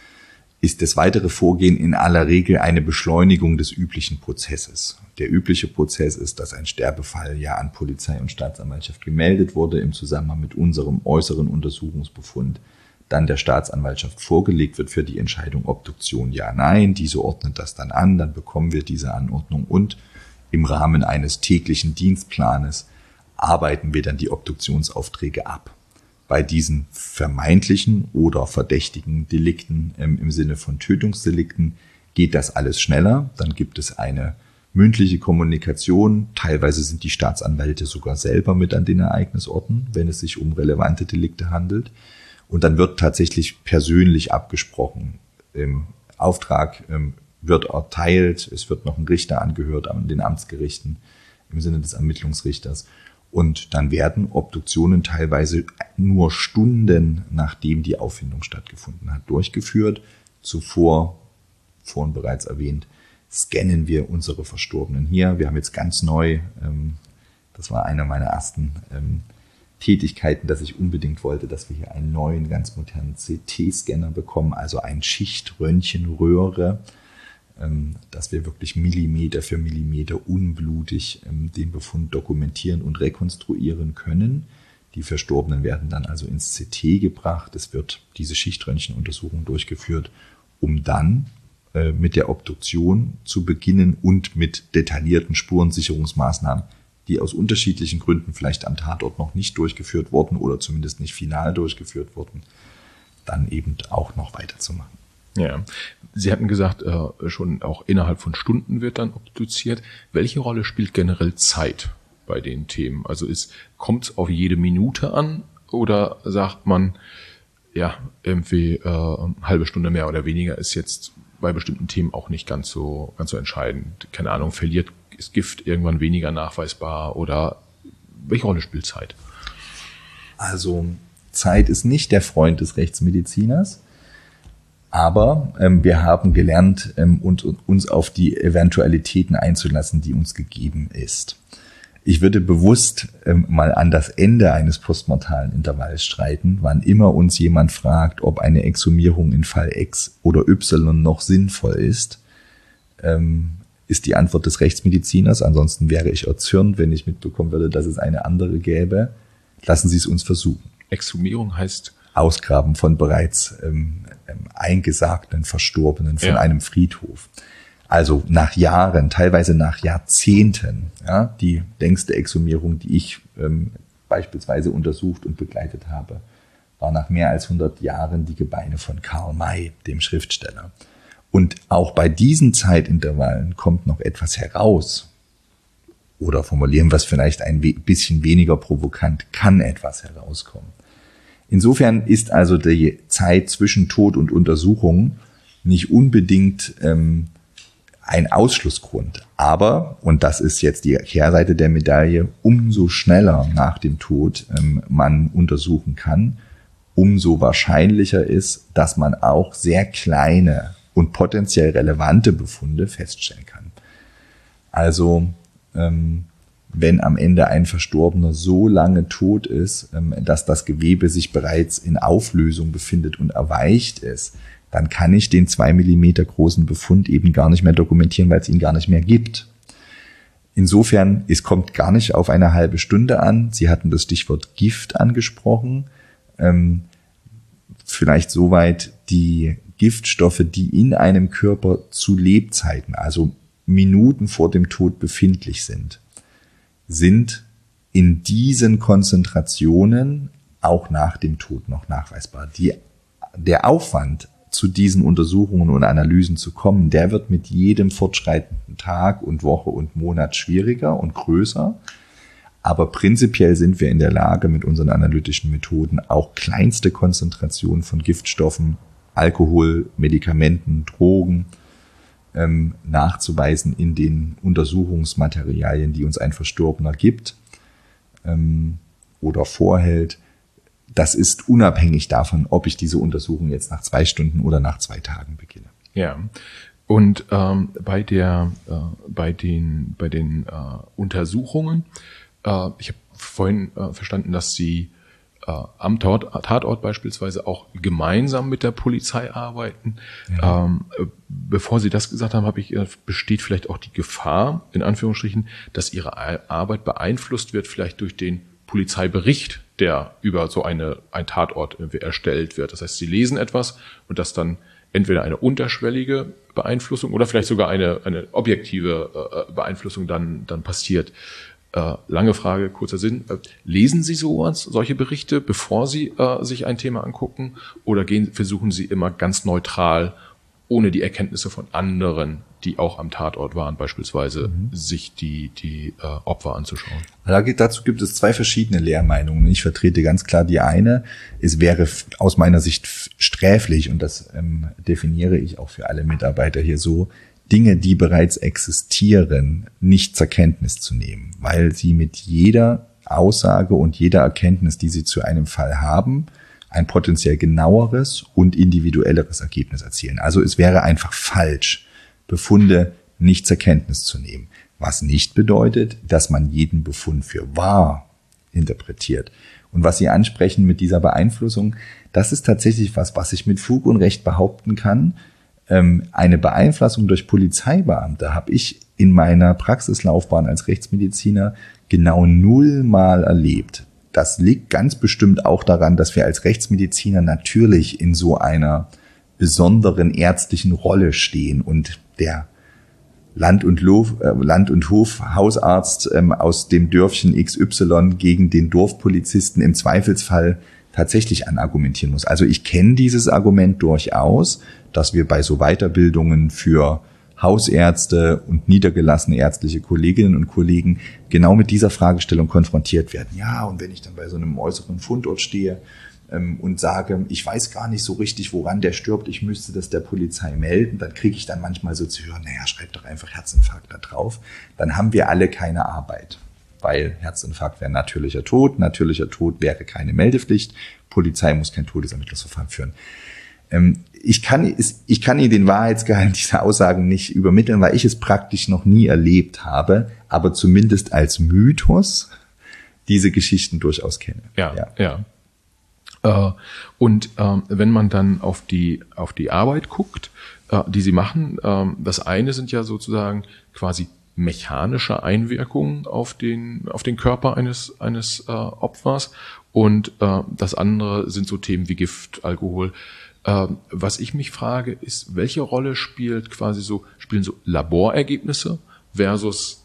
ist das weitere Vorgehen in aller Regel eine Beschleunigung des üblichen Prozesses. Der übliche Prozess ist, dass ein Sterbefall ja an Polizei und Staatsanwaltschaft gemeldet wurde im Zusammenhang mit unserem äußeren Untersuchungsbefund, dann der Staatsanwaltschaft vorgelegt wird für die Entscheidung Obduktion ja, nein, diese ordnet das dann an, dann bekommen wir diese Anordnung und im Rahmen eines täglichen Dienstplanes arbeiten wir dann die Obduktionsaufträge ab. Bei diesen vermeintlichen oder verdächtigen Delikten im Sinne von Tötungsdelikten geht das alles schneller. Dann gibt es eine mündliche Kommunikation. Teilweise sind die Staatsanwälte sogar selber mit an den Ereignisorten, wenn es sich um relevante Delikte handelt. Und dann wird tatsächlich persönlich abgesprochen. Im Auftrag wird erteilt, es wird noch ein Richter angehört an den Amtsgerichten im Sinne des Ermittlungsrichters. Und dann werden Obduktionen teilweise nur Stunden, nachdem die Auffindung stattgefunden hat, durchgeführt. Zuvor, vorhin bereits erwähnt, scannen wir unsere Verstorbenen hier. Wir haben jetzt ganz neu, das war eine meiner ersten Tätigkeiten, dass ich unbedingt wollte, dass wir hier einen neuen, ganz modernen CT-Scanner bekommen, also ein Schichtröntgenröhre, dass wir wirklich Millimeter für Millimeter unblutig den Befund dokumentieren und rekonstruieren können. Die Verstorbenen werden dann also ins CT gebracht. Es wird diese Schichtröntgenuntersuchung durchgeführt, um dann mit der Obduktion zu beginnen und mit detaillierten Spurensicherungsmaßnahmen, die aus unterschiedlichen Gründen vielleicht am Tatort noch nicht durchgeführt wurden oder zumindest nicht final durchgeführt wurden, dann eben auch noch weiterzumachen. Ja, Sie hatten gesagt, schon auch innerhalb von Stunden wird dann obduziert. Welche Rolle spielt generell Zeit bei den Themen? Also kommt es auf jede Minute an oder sagt man, ja, irgendwie halbe Stunde mehr oder weniger ist jetzt bei bestimmten Themen auch nicht ganz so entscheidend. Keine Ahnung, ist Gift irgendwann weniger nachweisbar oder welche Rolle spielt Zeit? Also Zeit ist nicht der Freund des Rechtsmediziners. Aber wir haben gelernt, uns auf die Eventualitäten einzulassen, die uns gegeben ist. Ich würde bewusst mal an das Ende eines postmortalen Intervalls streiten, wann immer uns jemand fragt, ob eine Exhumierung in Fall X oder Y noch sinnvoll ist die Antwort des Rechtsmediziners. Ansonsten wäre ich erzürnt, wenn ich mitbekommen würde, dass es eine andere gäbe. Lassen Sie es uns versuchen. Exhumierung heißt? Ausgraben von bereits eingesagten Verstorbenen von einem Friedhof. Also nach Jahren, teilweise nach Jahrzehnten. Ja, die längste Exhumierung, die ich beispielsweise untersucht und begleitet habe, war nach mehr als 100 Jahren die Gebeine von Karl May, dem Schriftsteller. Und auch bei diesen Zeitintervallen kommt noch etwas heraus, oder formulieren wir es vielleicht ein bisschen weniger provokant, kann etwas herauskommen. Insofern ist also die Zeit zwischen Tod und Untersuchung nicht unbedingt ein Ausschlussgrund. Aber, und das ist jetzt die Kehrseite der Medaille, umso schneller nach dem Tod man untersuchen kann, umso wahrscheinlicher ist, dass man auch sehr kleine und potenziell relevante Befunde feststellen kann. Also wenn am Ende ein Verstorbener so lange tot ist, dass das Gewebe sich bereits in Auflösung befindet und erweicht ist, dann kann ich den 2 Millimeter großen Befund eben gar nicht mehr dokumentieren, weil es ihn gar nicht mehr gibt. Insofern, es kommt gar nicht auf eine halbe Stunde an. Sie hatten das Stichwort Gift angesprochen. Vielleicht soweit, die Giftstoffe, die in einem Körper zu Lebzeiten, also Minuten vor dem Tod befindlich sind in diesen Konzentrationen auch nach dem Tod noch nachweisbar. Der Aufwand, zu diesen Untersuchungen und Analysen zu kommen, der wird mit jedem fortschreitenden Tag und Woche und Monat schwieriger und größer. Aber prinzipiell sind wir in der Lage, mit unseren analytischen Methoden auch kleinste Konzentrationen von Giftstoffen, Alkohol, Medikamenten, Drogen nachzuweisen in den Untersuchungsmaterialien, die uns ein Verstorbener gibt oder vorhält. Das ist unabhängig davon, ob ich diese Untersuchung jetzt nach 2 Stunden oder nach 2 Tagen beginne. Ja. Und bei den Untersuchungen, ich habe vorhin verstanden, dass Sie am Tatort beispielsweise auch gemeinsam mit der Polizei arbeiten. Ja. Bevor Sie das gesagt haben, besteht vielleicht auch die Gefahr, in Anführungsstrichen, dass Ihre Arbeit beeinflusst wird, vielleicht durch den Polizeibericht, der über so ein Tatort irgendwie erstellt wird. Das heißt, Sie lesen etwas und das dann entweder eine unterschwellige Beeinflussung oder vielleicht sogar eine objektive Beeinflussung dann passiert. Lange Frage, kurzer Sinn. Lesen Sie solche Berichte, bevor Sie sich ein Thema angucken, oder versuchen Sie immer ganz neutral, ohne die Erkenntnisse von anderen, die auch am Tatort waren, beispielsweise, sich die Opfer anzuschauen? Dazu gibt es 2 verschiedene Lehrmeinungen. Ich vertrete ganz klar die eine. Es wäre aus meiner Sicht sträflich, und das definiere ich auch für alle Mitarbeiter hier so, Dinge, die bereits existieren, nicht zur Kenntnis zu nehmen, weil sie mit jeder Aussage und jeder Erkenntnis, die sie zu einem Fall haben, ein potenziell genaueres und individuelleres Ergebnis erzielen. Also es wäre einfach falsch, Befunde nicht zur Kenntnis zu nehmen, was nicht bedeutet, dass man jeden Befund für wahr interpretiert. Und was Sie ansprechen mit dieser Beeinflussung, das ist tatsächlich was ich mit Fug und Recht behaupten kann. Eine Beeinflussung durch Polizeibeamte habe ich in meiner Praxislaufbahn als Rechtsmediziner genau 0-mal erlebt. Das liegt ganz bestimmt auch daran, dass wir als Rechtsmediziner natürlich in so einer besonderen ärztlichen Rolle stehen und der Land- und Hof-Hausarzt aus dem Dörfchen XY gegen den Dorfpolizisten im Zweifelsfall tatsächlich anargumentieren muss. Also ich kenne dieses Argument durchaus, dass wir bei so Weiterbildungen für Hausärzte und niedergelassene ärztliche Kolleginnen und Kollegen genau mit dieser Fragestellung konfrontiert werden. Ja, und wenn ich dann bei so einem äußeren Fundort stehe und sage, ich weiß gar nicht so richtig, woran der stirbt, ich müsste das der Polizei melden, dann kriege ich dann manchmal so zu hören, naja, schreib doch einfach Herzinfarkt da drauf. Dann haben wir alle keine Arbeit, weil Herzinfarkt wäre natürlicher Tod wäre keine Meldepflicht, Polizei muss kein Todesermittlungsverfahren führen. Ich kann Ihnen den Wahrheitsgehalt dieser Aussagen nicht übermitteln, weil ich es praktisch noch nie erlebt habe, aber zumindest als Mythos diese Geschichten durchaus kenne. Ja. Und wenn man dann auf die Arbeit guckt, die Sie machen, das eine sind ja sozusagen quasi mechanische Einwirkungen auf den Körper eines Opfers, und das andere sind so Themen wie Gift, Alkohol. Was ich mich frage, ist, welche Rolle spielen so Laborergebnisse versus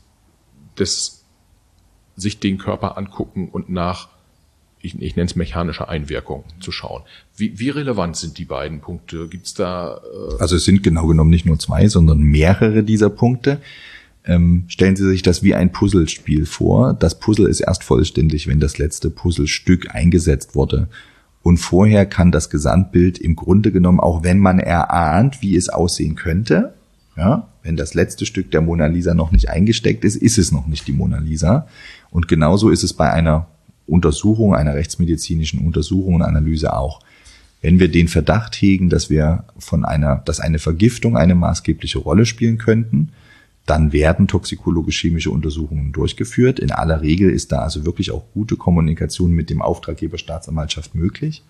sich den Körper angucken und nach, ich nenne es mechanische Einwirkung zu schauen. Wie relevant sind die beiden Punkte? Gibt's da? Also es sind genau genommen nicht nur 2, sondern mehrere dieser Punkte. Stellen Sie sich das wie ein Puzzlespiel vor. Das Puzzle ist erst vollständig, wenn das letzte Puzzlestück eingesetzt wurde. Und vorher kann das Gesamtbild im Grunde genommen, auch wenn man erahnt, wie es aussehen könnte, ja, wenn das letzte Stück der Mona Lisa noch nicht eingesteckt ist, ist es noch nicht die Mona Lisa. Und genauso ist es bei einer Untersuchung, einer rechtsmedizinischen Untersuchung und Analyse auch. Wenn wir den Verdacht hegen, dass eine Vergiftung eine maßgebliche Rolle spielen könnten, dann werden toxikologisch-chemische Untersuchungen durchgeführt. In aller Regel ist da also wirklich auch gute Kommunikation mit dem Auftraggeber Staatsanwaltschaft möglich.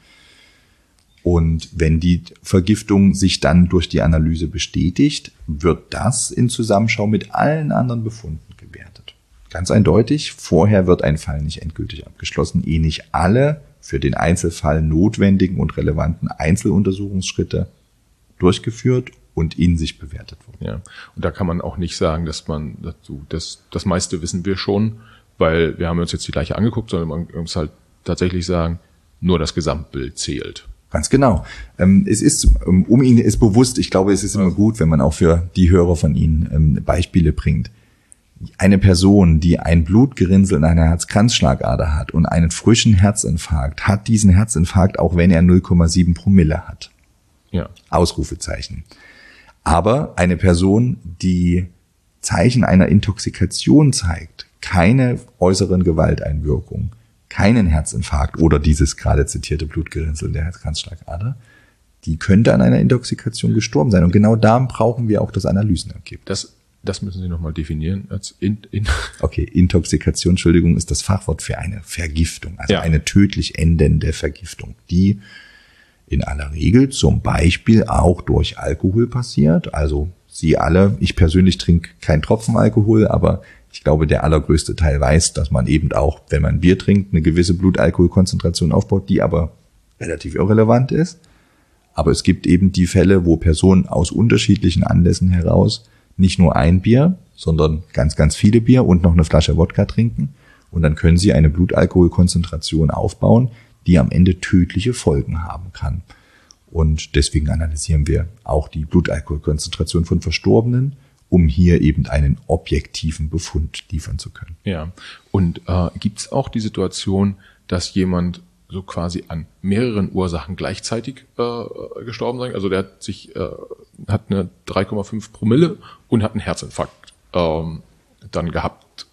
Und wenn die Vergiftung sich dann durch die Analyse bestätigt, wird das in Zusammenschau mit allen anderen Befunden gewertet. Ganz eindeutig, vorher wird ein Fall nicht endgültig abgeschlossen, ehe nicht alle für den Einzelfall notwendigen und relevanten Einzeluntersuchungsschritte durchgeführt und in sich bewertet wurden. Ja, und da kann man auch nicht sagen, dass man das meiste wissen wir schon, weil wir haben uns jetzt die Leiche angeguckt, sondern man muss halt tatsächlich sagen, nur das Gesamtbild zählt. Ganz genau. Es ist, Ihnen ist bewusst, ich glaube, es ist immer gut, wenn man auch für die Hörer von Ihnen Beispiele bringt. Eine Person, die ein Blutgerinnsel in einer Herzkranzschlagader hat und einen frischen Herzinfarkt, hat diesen Herzinfarkt, auch wenn er 0,7 Promille hat. Ja. Ausrufezeichen. Aber eine Person, die Zeichen einer Intoxikation zeigt, keine äußeren Gewalteinwirkungen, keinen Herzinfarkt oder dieses gerade zitierte Blutgerinnsel in der Herzkranzschlagader, die könnte an einer Intoxikation gestorben sein. Und genau da brauchen wir auch das Analysenergebnis. Das müssen Sie nochmal definieren. Okay, Intoxikation, Entschuldigung, ist das Fachwort für eine Vergiftung, also eine tödlich endende Vergiftung, die in aller Regel zum Beispiel auch durch Alkohol passiert. Also Sie alle, ich persönlich trinke keinen Tropfen Alkohol, aber ich glaube, der allergrößte Teil weiß, dass man eben auch, wenn man Bier trinkt, eine gewisse Blutalkoholkonzentration aufbaut, die aber relativ irrelevant ist. Aber es gibt eben die Fälle, wo Personen aus unterschiedlichen Anlässen heraus nicht nur ein Bier, sondern ganz, ganz viele Bier und noch eine Flasche Wodka trinken. Und dann können sie eine Blutalkoholkonzentration aufbauen, die am Ende tödliche Folgen haben kann. Und deswegen analysieren wir auch die Blutalkoholkonzentration von Verstorbenen, um hier eben einen objektiven Befund liefern zu können. Ja, und gibt es auch die Situation, dass jemand so quasi an mehreren Ursachen gleichzeitig gestorben sein? Also der hat eine 3,5 Promille und hat einen Herzinfarkt dann gehabt.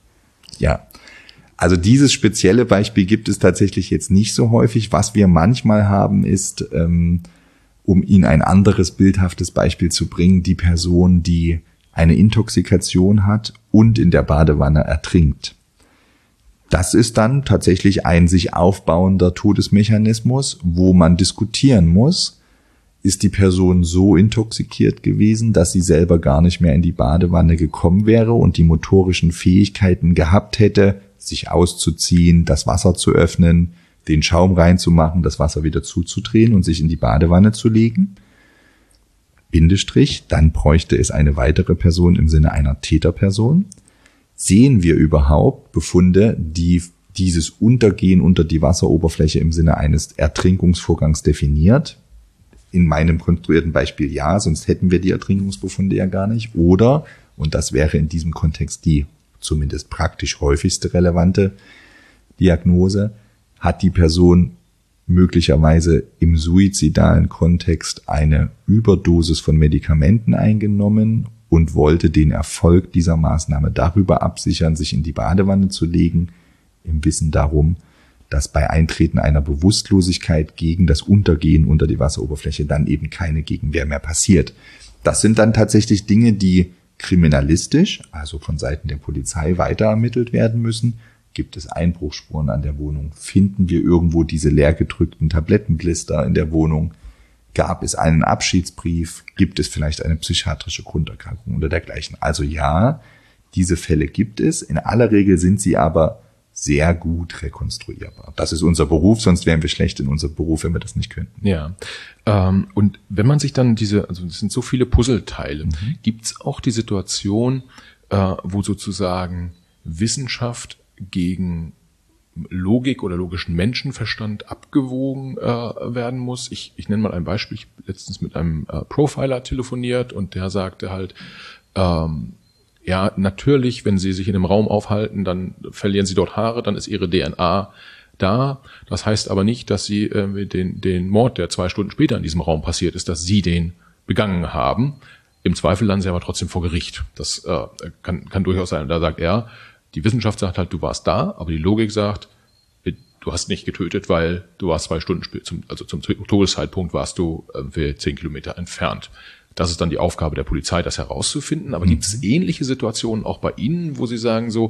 Ja, also dieses spezielle Beispiel gibt es tatsächlich jetzt nicht so häufig. Was wir manchmal haben ist, um Ihnen ein anderes bildhaftes Beispiel zu bringen, die Person, die eine Intoxikation hat und in der Badewanne ertrinkt. Das ist dann tatsächlich ein sich aufbauender Todesmechanismus, wo man diskutieren muss, ist die Person so intoxikiert gewesen, dass sie selber gar nicht mehr in die Badewanne gekommen wäre und die motorischen Fähigkeiten gehabt hätte, sich auszuziehen, das Wasser zu öffnen, den Schaum reinzumachen, das Wasser wieder zuzudrehen und sich in die Badewanne zu legen. Bindestrich, dann bräuchte es eine weitere Person im Sinne einer Täterperson. Sehen wir überhaupt Befunde, die dieses Untergehen unter die Wasseroberfläche im Sinne eines Ertrinkungsvorgangs definiert? In meinem konstruierten Beispiel ja, sonst hätten wir die Ertrinkungsbefunde ja gar nicht. Oder, und das wäre in diesem Kontext die zumindest praktisch häufigste relevante Diagnose, hat die Person möglicherweise im suizidalen Kontext eine Überdosis von Medikamenten eingenommen und wollte den Erfolg dieser Maßnahme darüber absichern, sich in die Badewanne zu legen, im Wissen darum, dass bei Eintreten einer Bewusstlosigkeit gegen das Untergehen unter die Wasseroberfläche dann eben keine Gegenwehr mehr passiert. Das sind dann tatsächlich Dinge, die kriminalistisch, also von Seiten der Polizei, weiter ermittelt werden müssen. Gibt es Einbruchsspuren an der Wohnung? Finden wir irgendwo diese leergedrückten Tablettenblister in der Wohnung? Gab es einen Abschiedsbrief? Gibt es vielleicht eine psychiatrische Grunderkrankung oder dergleichen? Also ja, diese Fälle gibt es. In aller Regel sind sie aber sehr gut rekonstruierbar. Das ist unser Beruf, sonst wären wir schlecht in unserem Beruf, wenn wir das nicht könnten. Ja, und wenn man sich dann also es sind so viele Puzzleteile, gibt es auch die Situation, wo sozusagen Wissenschaft gegen Logik oder logischen Menschenverstand abgewogen werden muss. Ich nenne mal ein Beispiel. Ich habe letztens mit einem Profiler telefoniert und der sagte halt, ja, natürlich, wenn Sie sich in einem Raum aufhalten, dann verlieren Sie dort Haare, dann ist Ihre DNA da. Das heißt aber nicht, dass Sie den Mord, der 2 Stunden später in diesem Raum passiert ist, dass Sie den begangen haben. Im Zweifel landen Sie aber trotzdem vor Gericht. Das kann durchaus sein. Und da sagt er, die Wissenschaft sagt halt, du warst da, aber die Logik sagt, du hast nicht getötet, weil du warst 2 Stunden zum Todeszeitpunkt warst du 10 Kilometer entfernt. Das ist dann die Aufgabe der Polizei, das herauszufinden. Aber gibt es ähnliche Situationen auch bei Ihnen, wo Sie sagen so,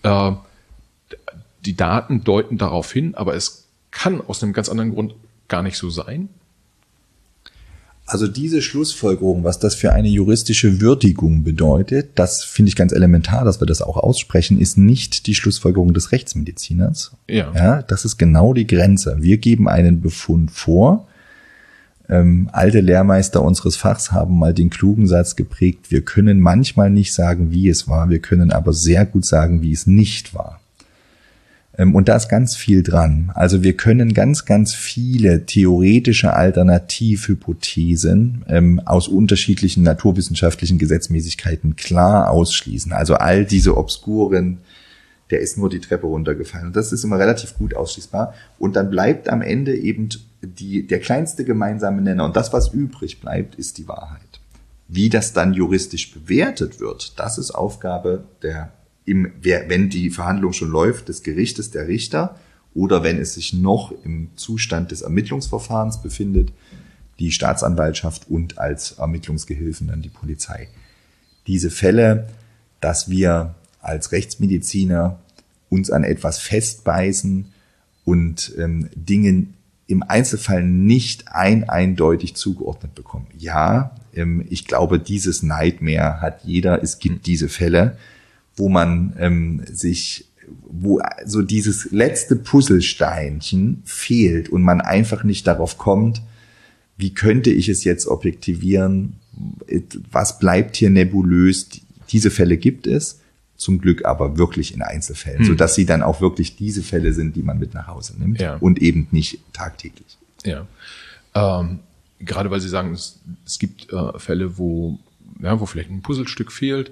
die Daten deuten darauf hin, aber es kann aus einem ganz anderen Grund gar nicht so sein? Also diese Schlussfolgerung, was das für eine juristische Würdigung bedeutet, das finde ich ganz elementar, dass wir das auch aussprechen, ist nicht die Schlussfolgerung des Rechtsmediziners. Ja, das ist genau die Grenze. Wir geben einen Befund vor. Alte Lehrmeister unseres Fachs haben mal den klugen Satz geprägt, wir können manchmal nicht sagen, wie es war, wir können aber sehr gut sagen, wie es nicht war. Und da ist ganz viel dran. Also wir können ganz, ganz viele theoretische Alternativhypothesen aus unterschiedlichen naturwissenschaftlichen Gesetzmäßigkeiten klar ausschließen. Also all diese obskuren, der ist nur die Treppe runtergefallen. Und das ist immer relativ gut ausschließbar. Und dann bleibt am Ende eben der kleinste gemeinsame Nenner. Und das, was übrig bleibt, ist die Wahrheit. Wie das dann juristisch bewertet wird, das ist Aufgabe wenn die Verhandlung schon läuft, des Gerichtes, der Richter, oder wenn es sich noch im Zustand des Ermittlungsverfahrens befindet, die Staatsanwaltschaft und als Ermittlungsgehilfen dann die Polizei. Diese Fälle, dass wir als Rechtsmediziner uns an etwas festbeißen und Dinge im Einzelfall nicht eindeutig zugeordnet bekommen. Ja, ich glaube, dieses Nightmare hat jeder. Es gibt diese Fälle, wo man wo so dieses letzte Puzzlesteinchen fehlt und man einfach nicht darauf kommt, wie könnte ich es jetzt objektivieren, was bleibt hier nebulös. Diese Fälle gibt es, zum Glück aber wirklich in Einzelfällen, sodass sie dann auch wirklich diese Fälle sind, die man mit nach Hause nimmt und eben nicht tagtäglich. Ja, gerade weil Sie sagen, es gibt Fälle, wo vielleicht ein Puzzlestück fehlt.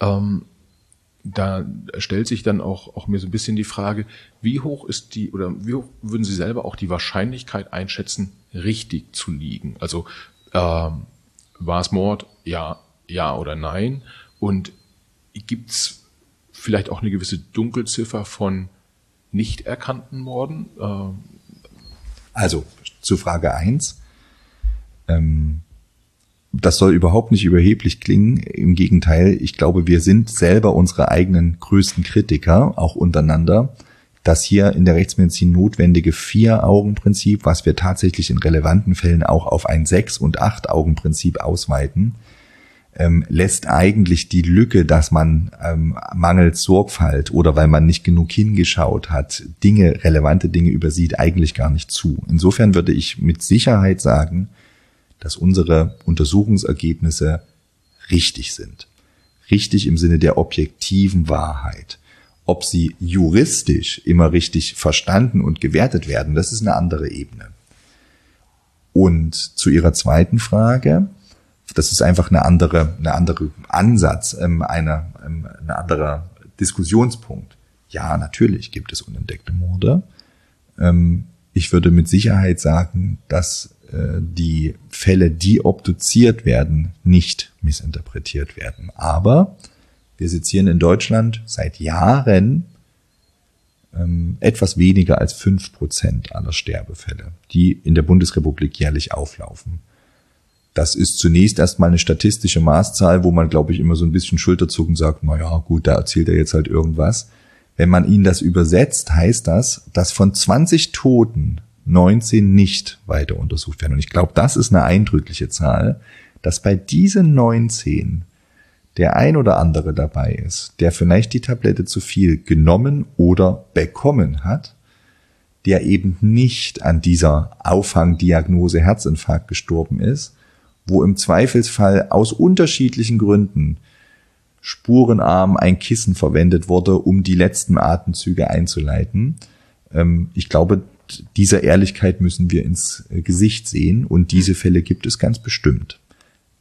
Da stellt sich dann auch mir so ein bisschen die Frage, wie hoch würden Sie selber auch die Wahrscheinlichkeit einschätzen, richtig zu liegen? Also war es Mord? Ja oder nein? Und gibt's vielleicht auch eine gewisse Dunkelziffer von nicht erkannten Morden? Also zu Frage 1. Das soll überhaupt nicht überheblich klingen. Im Gegenteil, ich glaube, wir sind selber unsere eigenen größten Kritiker, auch untereinander. Das hier in der Rechtsmedizin notwendige 4-Augen-Prinzip, was wir tatsächlich in relevanten Fällen auch auf ein 6- und 8-Augen-Prinzip ausweiten, lässt eigentlich die Lücke, dass man mangels Sorgfalt oder weil man nicht genug hingeschaut hat, relevante Dinge übersieht, eigentlich gar nicht zu. Insofern würde ich mit Sicherheit sagen, dass unsere Untersuchungsergebnisse richtig sind. Richtig im Sinne der objektiven Wahrheit. Ob sie juristisch immer richtig verstanden und gewertet werden, das ist eine andere Ebene. Und zu Ihrer zweiten Frage, das ist einfach eine andere Ansatz, ein anderer Diskussionspunkt. Ja, natürlich gibt es unentdeckte Morde. Ich würde mit Sicherheit sagen, dass die Fälle, die obduziert werden, nicht missinterpretiert werden. Aber wir sezieren in Deutschland seit Jahren etwas weniger als 5% aller Sterbefälle, die in der Bundesrepublik jährlich auflaufen. Das ist zunächst erstmal eine statistische Maßzahl, wo man, glaube ich, immer so ein bisschen schulterzuckend sagt, na ja, gut, da erzählt er jetzt halt irgendwas. Wenn man Ihnen das übersetzt, heißt das, dass von 20 Toten 19 nicht weiter untersucht werden. Und ich glaube, das ist eine eindrückliche Zahl, dass bei diesen 19 der ein oder andere dabei ist, der vielleicht die Tablette zu viel genommen oder bekommen hat, der eben nicht an dieser Auffangdiagnose Herzinfarkt gestorben ist, wo im Zweifelsfall aus unterschiedlichen Gründen spurenarm ein Kissen verwendet wurde, um die letzten Atemzüge einzuleiten. Ich glaube, dieser Ehrlichkeit müssen wir ins Gesicht sehen und diese Fälle gibt es ganz bestimmt.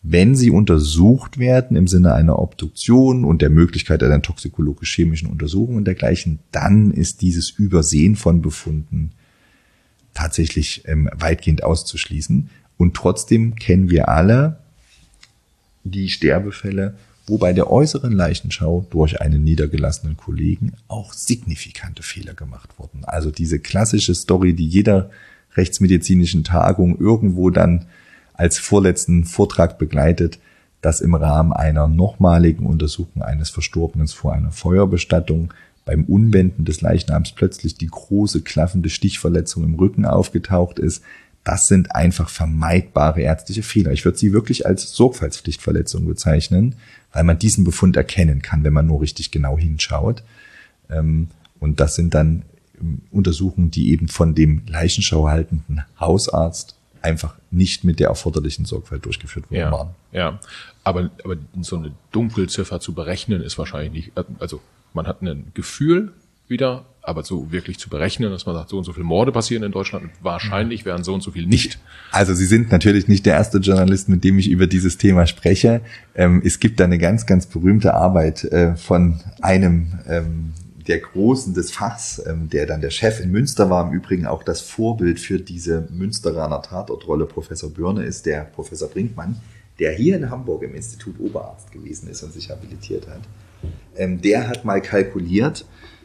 wenn sie untersucht werden im Sinne einer Obduktion und der Möglichkeit einer toxikologisch-chemischen Untersuchung und dergleichen, dann ist dieses Übersehen von Befunden tatsächlich weitgehend auszuschließen. Und trotzdem kennen wir alle die Sterbefälle, wo bei der äußeren Leichenschau durch einen niedergelassenen Kollegen auch signifikante Fehler gemacht wurden. Also diese klassische Story, die jeder rechtsmedizinischen Tagung irgendwo dann als vorletzten Vortrag begleitet, dass im Rahmen einer nochmaligen Untersuchung eines Verstorbenen vor einer Feuerbestattung beim Unwenden des Leichnams plötzlich die große klaffende Stichverletzung im Rücken aufgetaucht ist. Das sind einfach vermeidbare ärztliche Fehler. Ich würde sie wirklich als Sorgfaltspflichtverletzung bezeichnen, weil man diesen Befund erkennen kann, wenn man nur richtig genau hinschaut. Und das sind dann Untersuchungen, die eben von dem Leichenschau haltenden Hausarzt einfach nicht mit der erforderlichen Sorgfalt durchgeführt worden waren. Ja, aber so eine Dunkelziffer zu berechnen ist wahrscheinlich nicht, also man hat ein Gefühl wieder, aber so wirklich zu berechnen, dass man sagt, so und so viele Morde passieren in Deutschland und wahrscheinlich wären so und so viel nicht. Also Sie sind natürlich nicht der erste Journalist, mit dem ich über dieses Thema spreche. Es gibt da eine ganz, ganz berühmte Arbeit von einem der Großen des Fachs, der dann der Chef in Münster war, im Übrigen auch das Vorbild für diese Münsteraner Tatortrolle, Professor Börne, ist der Professor Brinkmann, der hier in Hamburg im Institut Oberarzt gewesen ist und sich habilitiert hat. Der hat mal kalkuliert,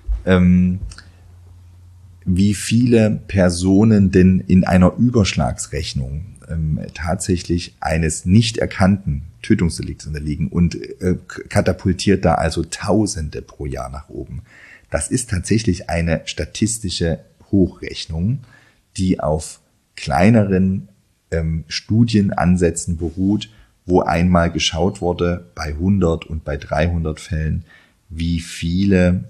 wie viele Personen denn in einer Überschlagsrechnung tatsächlich eines nicht erkannten Tötungsdelikts unterliegen und katapultiert da also Tausende pro Jahr nach oben. Das ist tatsächlich eine statistische Hochrechnung, die auf kleineren Studienansätzen beruht, wo einmal geschaut wurde bei 100 und bei 300 Fällen, wie viele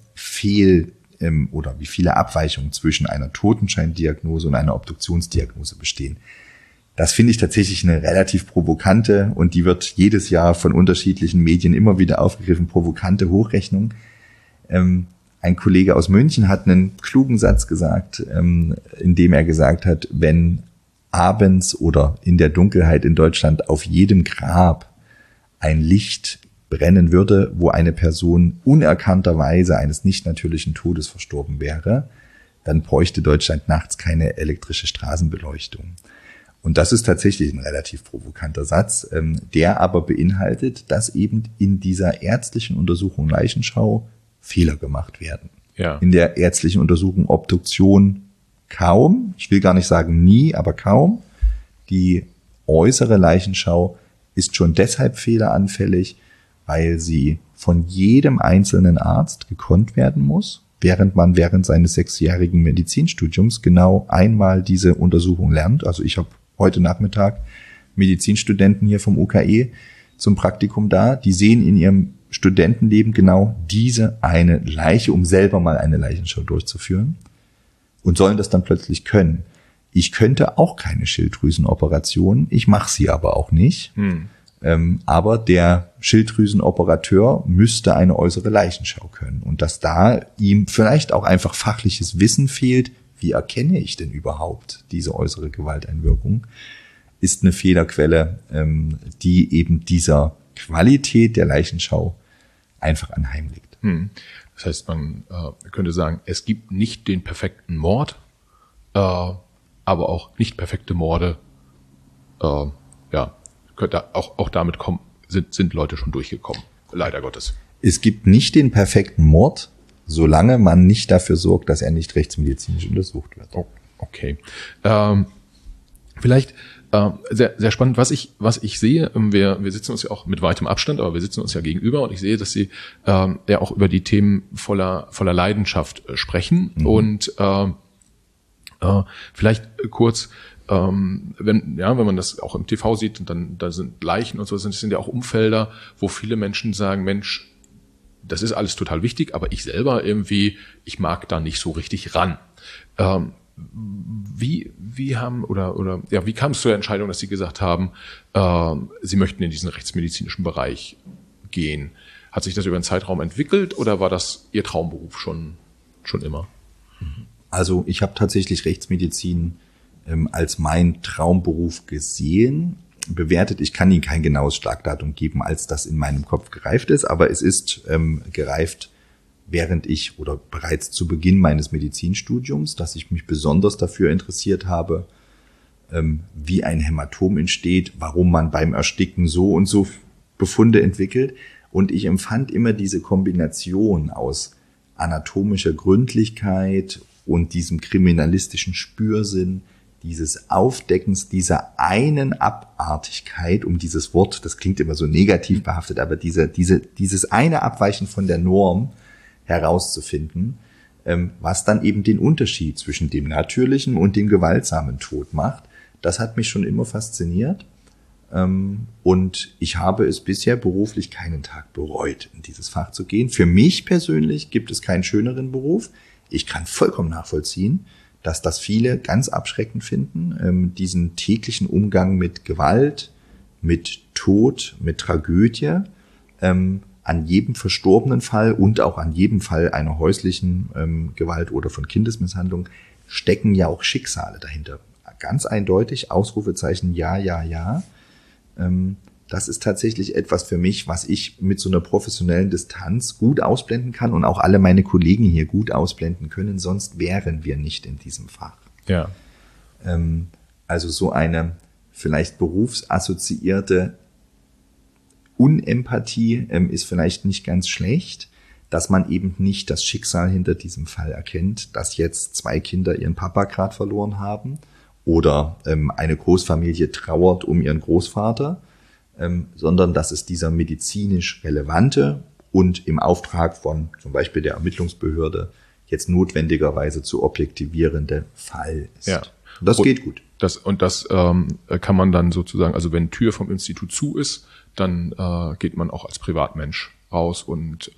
wie viele Abweichungen zwischen einer Totenscheindiagnose und einer Obduktionsdiagnose bestehen. Das finde ich tatsächlich eine relativ provokante, und die wird jedes Jahr von unterschiedlichen Medien immer wieder aufgegriffen, provokante Hochrechnung. Ein Kollege aus München hat einen klugen Satz gesagt, in dem er gesagt hat, wenn abends oder in der Dunkelheit in Deutschland auf jedem Grab ein Licht brennen würde, wo eine Person unerkannterweise eines nicht natürlichen Todes verstorben wäre, dann bräuchte Deutschland nachts keine elektrische Straßenbeleuchtung. Und das ist tatsächlich ein relativ provokanter Satz, der aber beinhaltet, dass eben in dieser ärztlichen Untersuchung Leichenschau Fehler gemacht werden. Ja. In der ärztlichen Untersuchung Obduktion kaum, ich will gar nicht sagen nie, aber kaum. Die äußere Leichenschau ist schon deshalb fehleranfällig, weil sie von jedem einzelnen Arzt gekonnt werden muss, während man während seines 6-jährigen Medizinstudiums genau einmal diese Untersuchung lernt. Also ich habe heute Nachmittag Medizinstudenten hier vom UKE zum Praktikum da, die sehen in ihrem Studentenleben genau diese eine Leiche, um selber mal eine Leichenschau durchzuführen, und sollen das dann plötzlich können. Ich könnte auch keine Schilddrüsenoperation, ich mache sie aber auch nicht. Aber der Schilddrüsenoperateur müsste eine äußere Leichenschau können. Und dass da ihm vielleicht auch einfach fachliches Wissen fehlt, wie erkenne ich denn überhaupt diese äußere Gewalteinwirkung, ist eine Fehlerquelle, die eben dieser Qualität der Leichenschau einfach anheimliegt. Das heißt, man könnte sagen, es gibt nicht den perfekten Mord, aber auch nicht perfekte Morde, könnte auch damit kommen, sind Leute schon durchgekommen, leider Gottes. Es gibt nicht den perfekten Mord, solange man nicht dafür sorgt, dass er nicht rechtsmedizinisch untersucht wird. Okay. Vielleicht sehr, sehr spannend, was ich sehe, wir sitzen uns ja auch mit weitem Abstand, aber wir sitzen uns ja gegenüber, und ich sehe, dass Sie ja auch über die Themen voller Leidenschaft sprechen. Und vielleicht kurz, wenn man das auch im TV sieht, und dann da sind Leichen und so, das sind ja auch Umfelder, wo viele Menschen sagen, Mensch, das ist alles total wichtig, aber ich selber irgendwie, ich mag da nicht so richtig ran. Wie kam es zur Entscheidung, dass Sie gesagt haben, Sie möchten in diesen rechtsmedizinischen Bereich gehen? Hat sich das über einen Zeitraum entwickelt oder war das Ihr Traumberuf schon immer? Also ich habe tatsächlich Rechtsmedizin als mein Traumberuf gesehen. bewertet. Ich kann Ihnen kein genaues Schlagdatum geben, als das in meinem Kopf gereift ist, aber es ist gereift, während ich oder bereits zu Beginn meines Medizinstudiums, dass ich mich besonders dafür interessiert habe, wie ein Hämatom entsteht, warum man beim Ersticken so und so Befunde entwickelt. Und ich empfand immer diese Kombination aus anatomischer Gründlichkeit und diesem kriminalistischen Spürsinn, dieses Aufdeckens dieser einen Abartigkeit, um dieses Wort, das klingt immer so negativ behaftet, aber dieses eine Abweichen von der Norm herauszufinden, was dann eben den Unterschied zwischen dem natürlichen und dem gewaltsamen Tod macht. Das hat mich schon immer fasziniert und ich habe es bisher beruflich keinen Tag bereut, in dieses Fach zu gehen. Für mich persönlich gibt es keinen schöneren Beruf. Ich kann vollkommen nachvollziehen, dass das viele ganz abschreckend finden, diesen täglichen Umgang mit Gewalt, mit Tod, mit Tragödie, an jedem verstorbenen Fall und auch an jedem Fall einer häuslichen Gewalt oder von Kindesmisshandlung stecken ja auch Schicksale dahinter. Ganz eindeutig, Ausrufezeichen, ja, ja, ja. Das ist tatsächlich etwas für mich, was ich mit so einer professionellen Distanz gut ausblenden kann und auch alle meine Kollegen hier gut ausblenden können, sonst wären wir nicht in diesem Fach. Ja. Also so eine vielleicht berufsassoziierte Unempathie ist vielleicht nicht ganz schlecht, dass man eben nicht das Schicksal hinter diesem Fall erkennt, dass jetzt 2 Kinder ihren Papa gerade verloren haben oder eine Großfamilie trauert um ihren Großvater, sondern dass es dieser medizinisch relevante und im Auftrag von zum Beispiel der Ermittlungsbehörde jetzt notwendigerweise zu objektivierende Fall ist. Ja. Und das geht gut. Das kann man dann sozusagen, also wenn Tür vom Institut zu ist, dann geht man auch als Privatmensch raus und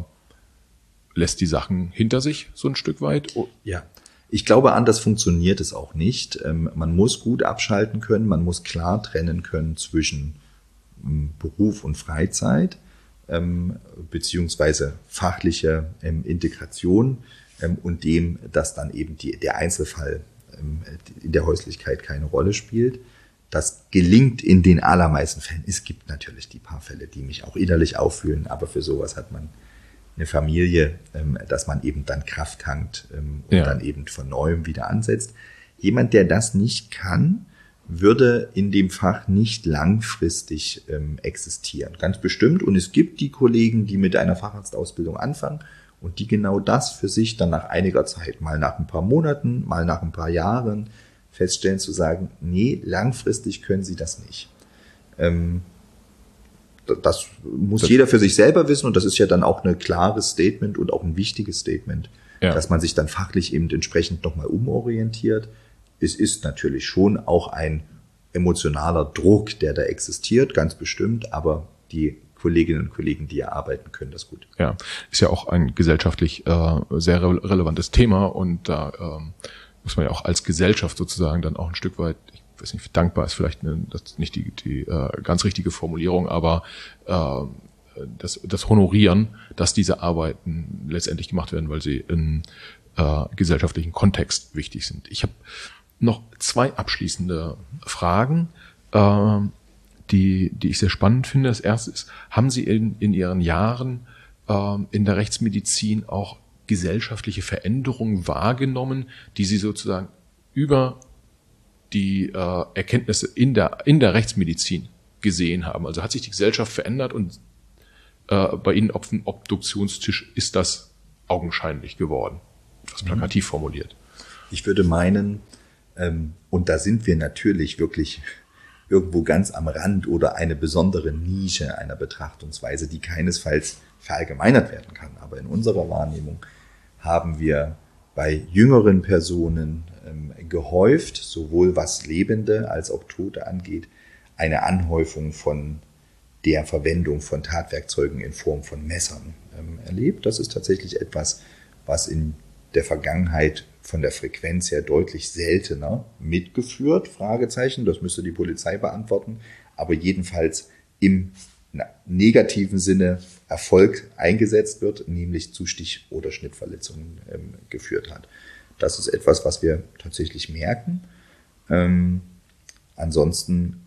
lässt die Sachen hinter sich so ein Stück weit. Ja. Ich glaube, anders funktioniert es auch nicht. Man muss gut abschalten können, man muss klar trennen können zwischen Beruf und Freizeit, beziehungsweise fachliche Integration und dem, dass dann eben der Einzelfall in der Häuslichkeit keine Rolle spielt. Das gelingt in den allermeisten Fällen. Es gibt natürlich die paar Fälle, die mich auch innerlich auffühlen, aber für sowas hat man eine Familie, dass man eben dann Kraft tankt und dann eben von Neuem wieder ansetzt. Jemand, der das nicht kann, würde in dem Fach nicht langfristig existieren. Ganz bestimmt. Und es gibt die Kollegen, die mit einer Facharztausbildung anfangen und die genau das für sich dann nach einiger Zeit, mal nach ein paar Monaten, mal nach ein paar Jahren feststellen, zu sagen, nee, langfristig können sie das nicht. Das muss jeder für sich selber wissen und das ist ja dann auch ein klares Statement und auch ein wichtiges Statement, dass man sich dann fachlich eben entsprechend nochmal umorientiert. Es ist natürlich schon auch ein emotionaler Druck, der da existiert, ganz bestimmt, aber die Kolleginnen und Kollegen, die hier arbeiten, können das gut. Ja, ist ja auch ein gesellschaftlich sehr relevantes Thema und da muss man ja auch als Gesellschaft sozusagen dann auch ein Stück weit, ich weiß nicht, dankbar ist vielleicht das nicht die ganz richtige Formulierung, aber das Honorieren, dass diese Arbeiten letztendlich gemacht werden, weil sie im gesellschaftlichen Kontext wichtig sind. Ich habe noch 2 abschließende Fragen, die ich sehr spannend finde. Das erste ist, haben Sie in Ihren Jahren in der Rechtsmedizin auch gesellschaftliche Veränderungen wahrgenommen, die Sie sozusagen über die Erkenntnisse in der Rechtsmedizin gesehen haben? Also hat sich die Gesellschaft verändert und bei Ihnen auf dem Obduktionstisch ist das augenscheinlich geworden? Etwas plakativ formuliert. Ich würde meinen, und da sind wir natürlich wirklich irgendwo ganz am Rand oder eine besondere Nische einer Betrachtungsweise, die keinesfalls verallgemeinert werden kann. Aber in unserer Wahrnehmung haben wir bei jüngeren Personen gehäuft, sowohl was Lebende als auch Tote angeht, eine Anhäufung von der Verwendung von Tatwerkzeugen in Form von Messern erlebt. Das ist tatsächlich etwas, was in der Vergangenheit von der Frequenz her deutlich seltener mitgeführt, Fragezeichen, das müsste die Polizei beantworten, aber jedenfalls im negativen Sinne Erfolg eingesetzt wird, nämlich zu Stich- oder Schnittverletzungen geführt hat. Das ist etwas, was wir tatsächlich merken. Ansonsten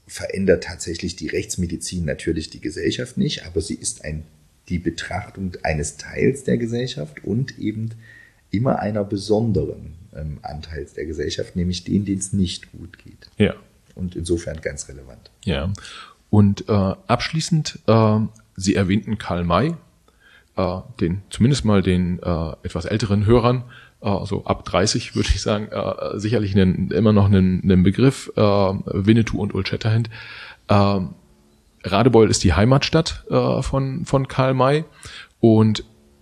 verändert tatsächlich die Rechtsmedizin natürlich die Gesellschaft nicht, aber sie ist die Betrachtung eines Teils der Gesellschaft und eben immer einer besonderen Anteils der Gesellschaft, nämlich denen es nicht gut geht. Ja. Und insofern ganz relevant. Ja. Und abschließend, Sie erwähnten Karl May, zumindest mal den etwas älteren Hörern, so ab 30 würde ich sagen, sicherlich immer noch einen Begriff, Winnetou und Old Shatterhand. Radebeul ist die Heimatstadt von Karl May. Und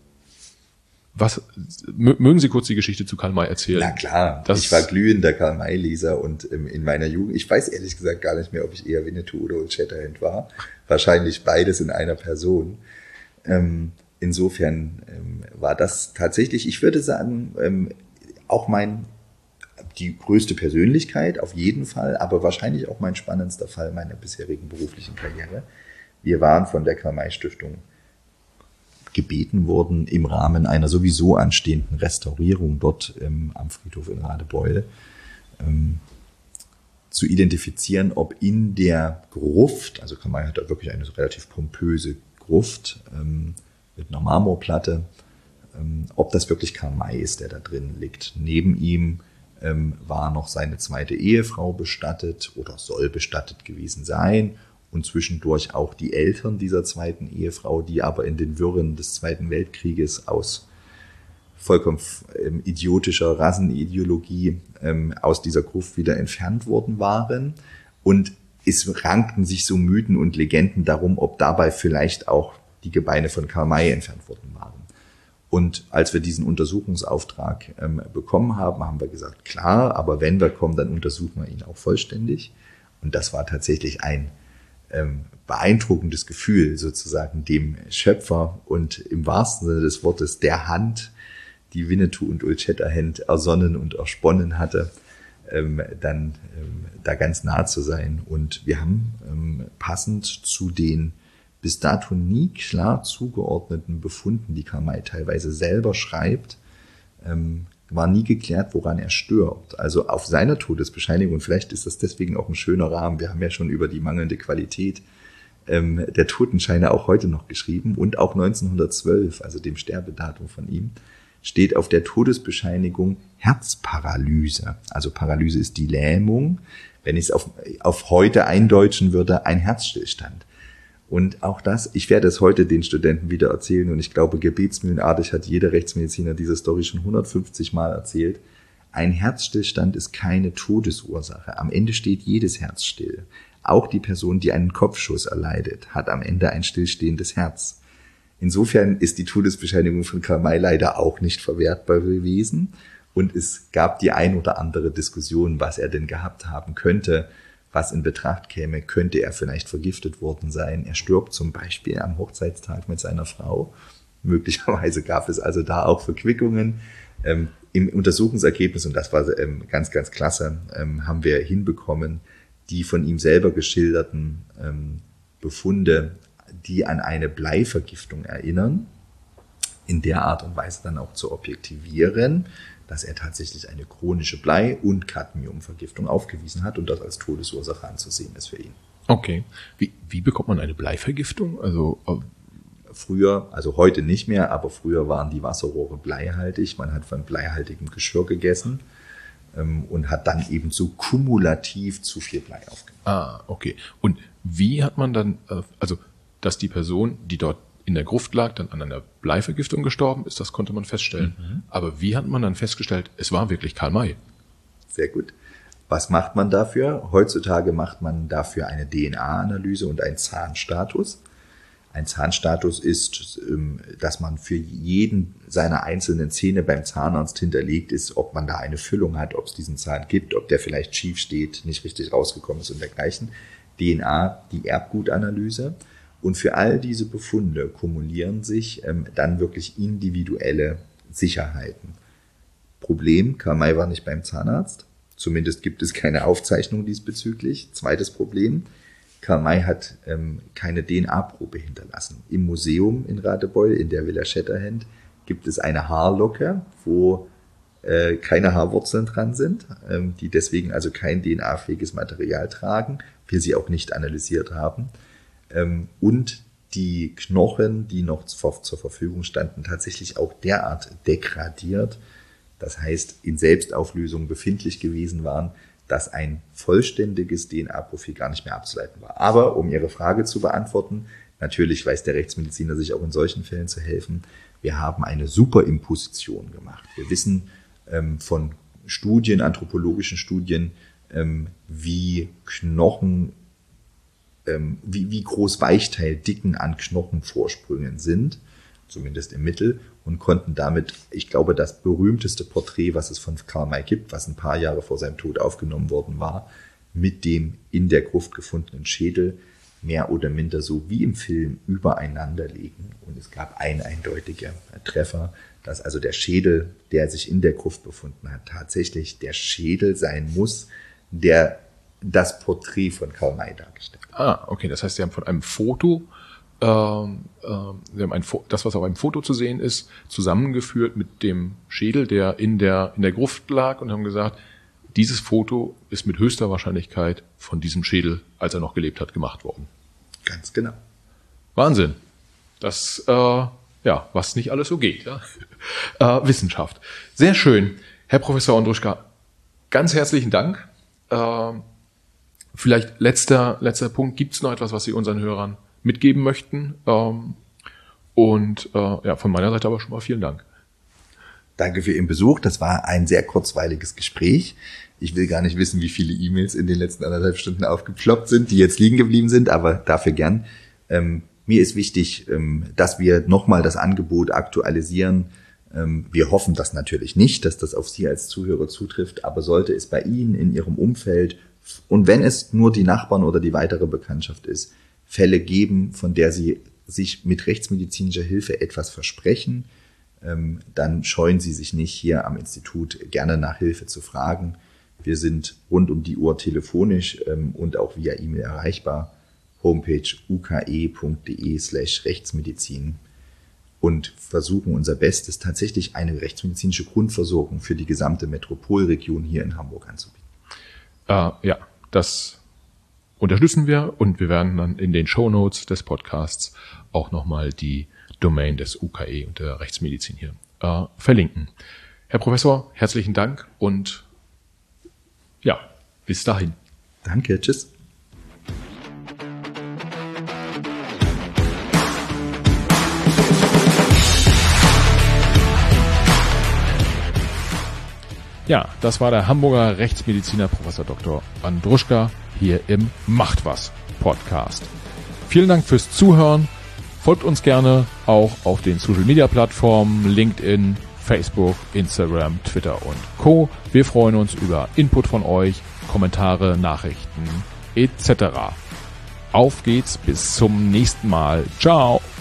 mögen Sie kurz die Geschichte zu Karl May erzählen? Na klar, ich war glühender Karl May-Leser und in meiner Jugend, ich weiß ehrlich gesagt gar nicht mehr, ob ich eher Winnetou oder Old Shatterhand war. Wahrscheinlich beides in einer Person. Insofern war das tatsächlich, ich würde sagen, auch die größte Persönlichkeit auf jeden Fall, aber wahrscheinlich auch mein spannendster Fall meiner bisherigen beruflichen Karriere. Wir waren von der Karl-May-Stiftung gebeten worden, im Rahmen einer sowieso anstehenden Restaurierung dort am Friedhof in Radebeul zu identifizieren, ob in der Gruft, also Karl May hat da wirklich eine relativ pompöse Gruft mit einer Marmorplatte, ob das wirklich Karl May ist, der da drin liegt. Neben ihm war noch seine zweite Ehefrau bestattet oder soll bestattet gewesen sein und zwischendurch auch die Eltern dieser zweiten Ehefrau, die aber in den Wirren des Zweiten Weltkrieges aus vollkommen idiotischer Rassenideologie aus dieser Gruft wieder entfernt worden waren. Und es rankten sich so Mythen und Legenden darum, ob dabei vielleicht auch die Gebeine von Karl May entfernt worden waren. Und als wir diesen Untersuchungsauftrag bekommen haben, haben wir gesagt, klar, aber wenn wir kommen, dann untersuchen wir ihn auch vollständig. Und das war tatsächlich ein beeindruckendes Gefühl, sozusagen dem Schöpfer und im wahrsten Sinne des Wortes der Hand, die Winnetou und Old Shatterhand ersonnen und ersponnen hatte, dann da ganz nah zu sein. Und wir haben passend zu den bis dato nie klar zugeordneten Befunden, die Karl May teilweise selber schreibt, war nie geklärt, woran er stirbt. Also auf seiner Todesbescheinigung, und vielleicht ist das deswegen auch ein schöner Rahmen, wir haben ja schon über die mangelnde Qualität der Totenscheine auch heute noch geschrieben, und auch 1912, also dem Sterbedatum von ihm, steht auf der Todesbescheinigung Herzparalyse. Also Paralyse ist die Lähmung, wenn ich es auf heute eindeutschen würde, ein Herzstillstand. Und auch das, ich werde es heute den Studenten wieder erzählen, und ich glaube, gebetsmühlenartig hat jeder Rechtsmediziner diese Story schon 150 Mal erzählt. Ein Herzstillstand ist keine Todesursache. Am Ende steht jedes Herz still. Auch die Person, die einen Kopfschuss erleidet, hat am Ende ein stillstehendes Herz. Insofern ist die Todesbescheinigung von Karl May leider auch nicht verwertbar gewesen. Und es gab die ein oder andere Diskussion, was er denn gehabt haben könnte, was in Betracht käme, könnte er vielleicht vergiftet worden sein. Er stirbt zum Beispiel am Hochzeitstag mit seiner Frau. Möglicherweise gab es also da auch Verquickungen. Im Untersuchungsergebnis, und das war ganz, ganz klasse, haben wir hinbekommen, die von ihm selber geschilderten Befunde, die an eine Bleivergiftung erinnern, in der Art und Weise dann auch zu objektivieren, dass er tatsächlich eine chronische Blei- und Cadmiumvergiftung aufgewiesen hat und das als Todesursache anzusehen ist für ihn. Okay. Wie bekommt man eine Bleivergiftung? Also früher, also heute nicht mehr, aber früher waren die Wasserrohre bleihaltig. Man hat von bleihaltigem Geschirr gegessen und hat dann eben so kumulativ zu viel Blei aufgenommen. Ah, okay. Und wie hat man dann, also dass die Person, die dort in der Gruft lag, dann an einer Bleivergiftung gestorben ist, das konnte man feststellen. Mhm. Aber wie hat man dann festgestellt, es war wirklich Karl May? Sehr gut. Was macht man dafür? Heutzutage macht man dafür eine DNA-Analyse und einen Zahnstatus. Ein Zahnstatus ist, dass man für jeden seiner einzelnen Zähne beim Zahnarzt hinterlegt ist, ob man da eine Füllung hat, ob es diesen Zahn gibt, ob der vielleicht schief steht, nicht richtig rausgekommen ist und dergleichen. DNA, die Erbgutanalyse. Und für all diese Befunde kumulieren sich dann wirklich individuelle Sicherheiten. Problem, Karl May war nicht beim Zahnarzt. Zumindest gibt es keine Aufzeichnung diesbezüglich. Zweites Problem, Karl May hat keine DNA-Probe hinterlassen. Im Museum in Radebeul, in der Villa Shatterhand, gibt es eine Haarlocke, wo keine Haarwurzeln dran sind, die deswegen also kein DNA-fähiges Material tragen. wir sie auch nicht analysiert haben. Und die Knochen, die noch zur Verfügung standen, tatsächlich auch derart degradiert, das heißt in Selbstauflösung befindlich gewesen waren, dass ein vollständiges DNA-Profil gar nicht mehr abzuleiten war. Aber um Ihre Frage zu beantworten, natürlich weiß der Rechtsmediziner sich auch in solchen Fällen zu helfen. Wir haben eine Superimposition gemacht. Wir wissen von Studien, anthropologischen Studien, wie Knochen, wie groß Weichteildicken an Knochenvorsprüngen sind, zumindest im Mittel, und konnten damit, ich glaube, das berühmteste Porträt, was es von Karl May gibt, was ein paar Jahre vor seinem Tod aufgenommen worden war, mit dem in der Gruft gefundenen Schädel mehr oder minder so wie im Film übereinander legen. Und es gab einen eindeutigen Treffer, dass also der Schädel, der sich in der Gruft befunden hat, tatsächlich der Schädel sein muss, der das Porträt von Karl May dargestellt hat. Okay, das heißt, Sie haben von einem Foto, Sie haben das, was auf einem Foto zu sehen ist, zusammengeführt mit dem Schädel, der in der Gruft lag, und haben gesagt, dieses Foto ist mit höchster Wahrscheinlichkeit von diesem Schädel, als er noch gelebt hat, gemacht worden. Ganz genau. Wahnsinn. Das, was nicht alles so geht. Ja? Wissenschaft. Sehr schön. Herr Professor Ondruschka, ganz herzlichen Dank. Vielleicht letzter Punkt. Gibt es noch etwas, was Sie unseren Hörern mitgeben möchten? Von meiner Seite aber schon mal vielen Dank. Danke für Ihren Besuch. Das war ein sehr kurzweiliges Gespräch. Ich will gar nicht wissen, wie viele E-Mails in den letzten 1,5 Stunden aufgeploppt sind, die jetzt liegen geblieben sind, aber dafür gern. Mir ist wichtig, dass wir nochmal das Angebot aktualisieren. Wir hoffen das natürlich nicht, dass das auf Sie als Zuhörer zutrifft, aber sollte es bei Ihnen in Ihrem Umfeld, und wenn es nur die Nachbarn oder die weitere Bekanntschaft ist, Fälle geben, von der Sie sich mit rechtsmedizinischer Hilfe etwas versprechen, dann scheuen Sie sich nicht, hier am Institut gerne nach Hilfe zu fragen. Wir sind rund um die Uhr telefonisch und auch via E-Mail erreichbar. Homepage uke.de/Rechtsmedizin und versuchen unser Bestes, tatsächlich eine rechtsmedizinische Grundversorgung für die gesamte Metropolregion hier in Hamburg anzubieten. Das unterstützen wir, und wir werden dann in den Shownotes des Podcasts auch nochmal die Domain des UKE und der Rechtsmedizin hier verlinken. Herr Professor, herzlichen Dank und bis dahin. Danke, tschüss. Ja, das war der Hamburger Rechtsmediziner Professor Dr. Ondruschka hier im Macht was Podcast. Vielen Dank fürs Zuhören. Folgt uns gerne auch auf den Social Media Plattformen LinkedIn, Facebook, Instagram, Twitter und Co. Wir freuen uns über Input von euch, Kommentare, Nachrichten etc. Auf geht's, bis zum nächsten Mal. Ciao.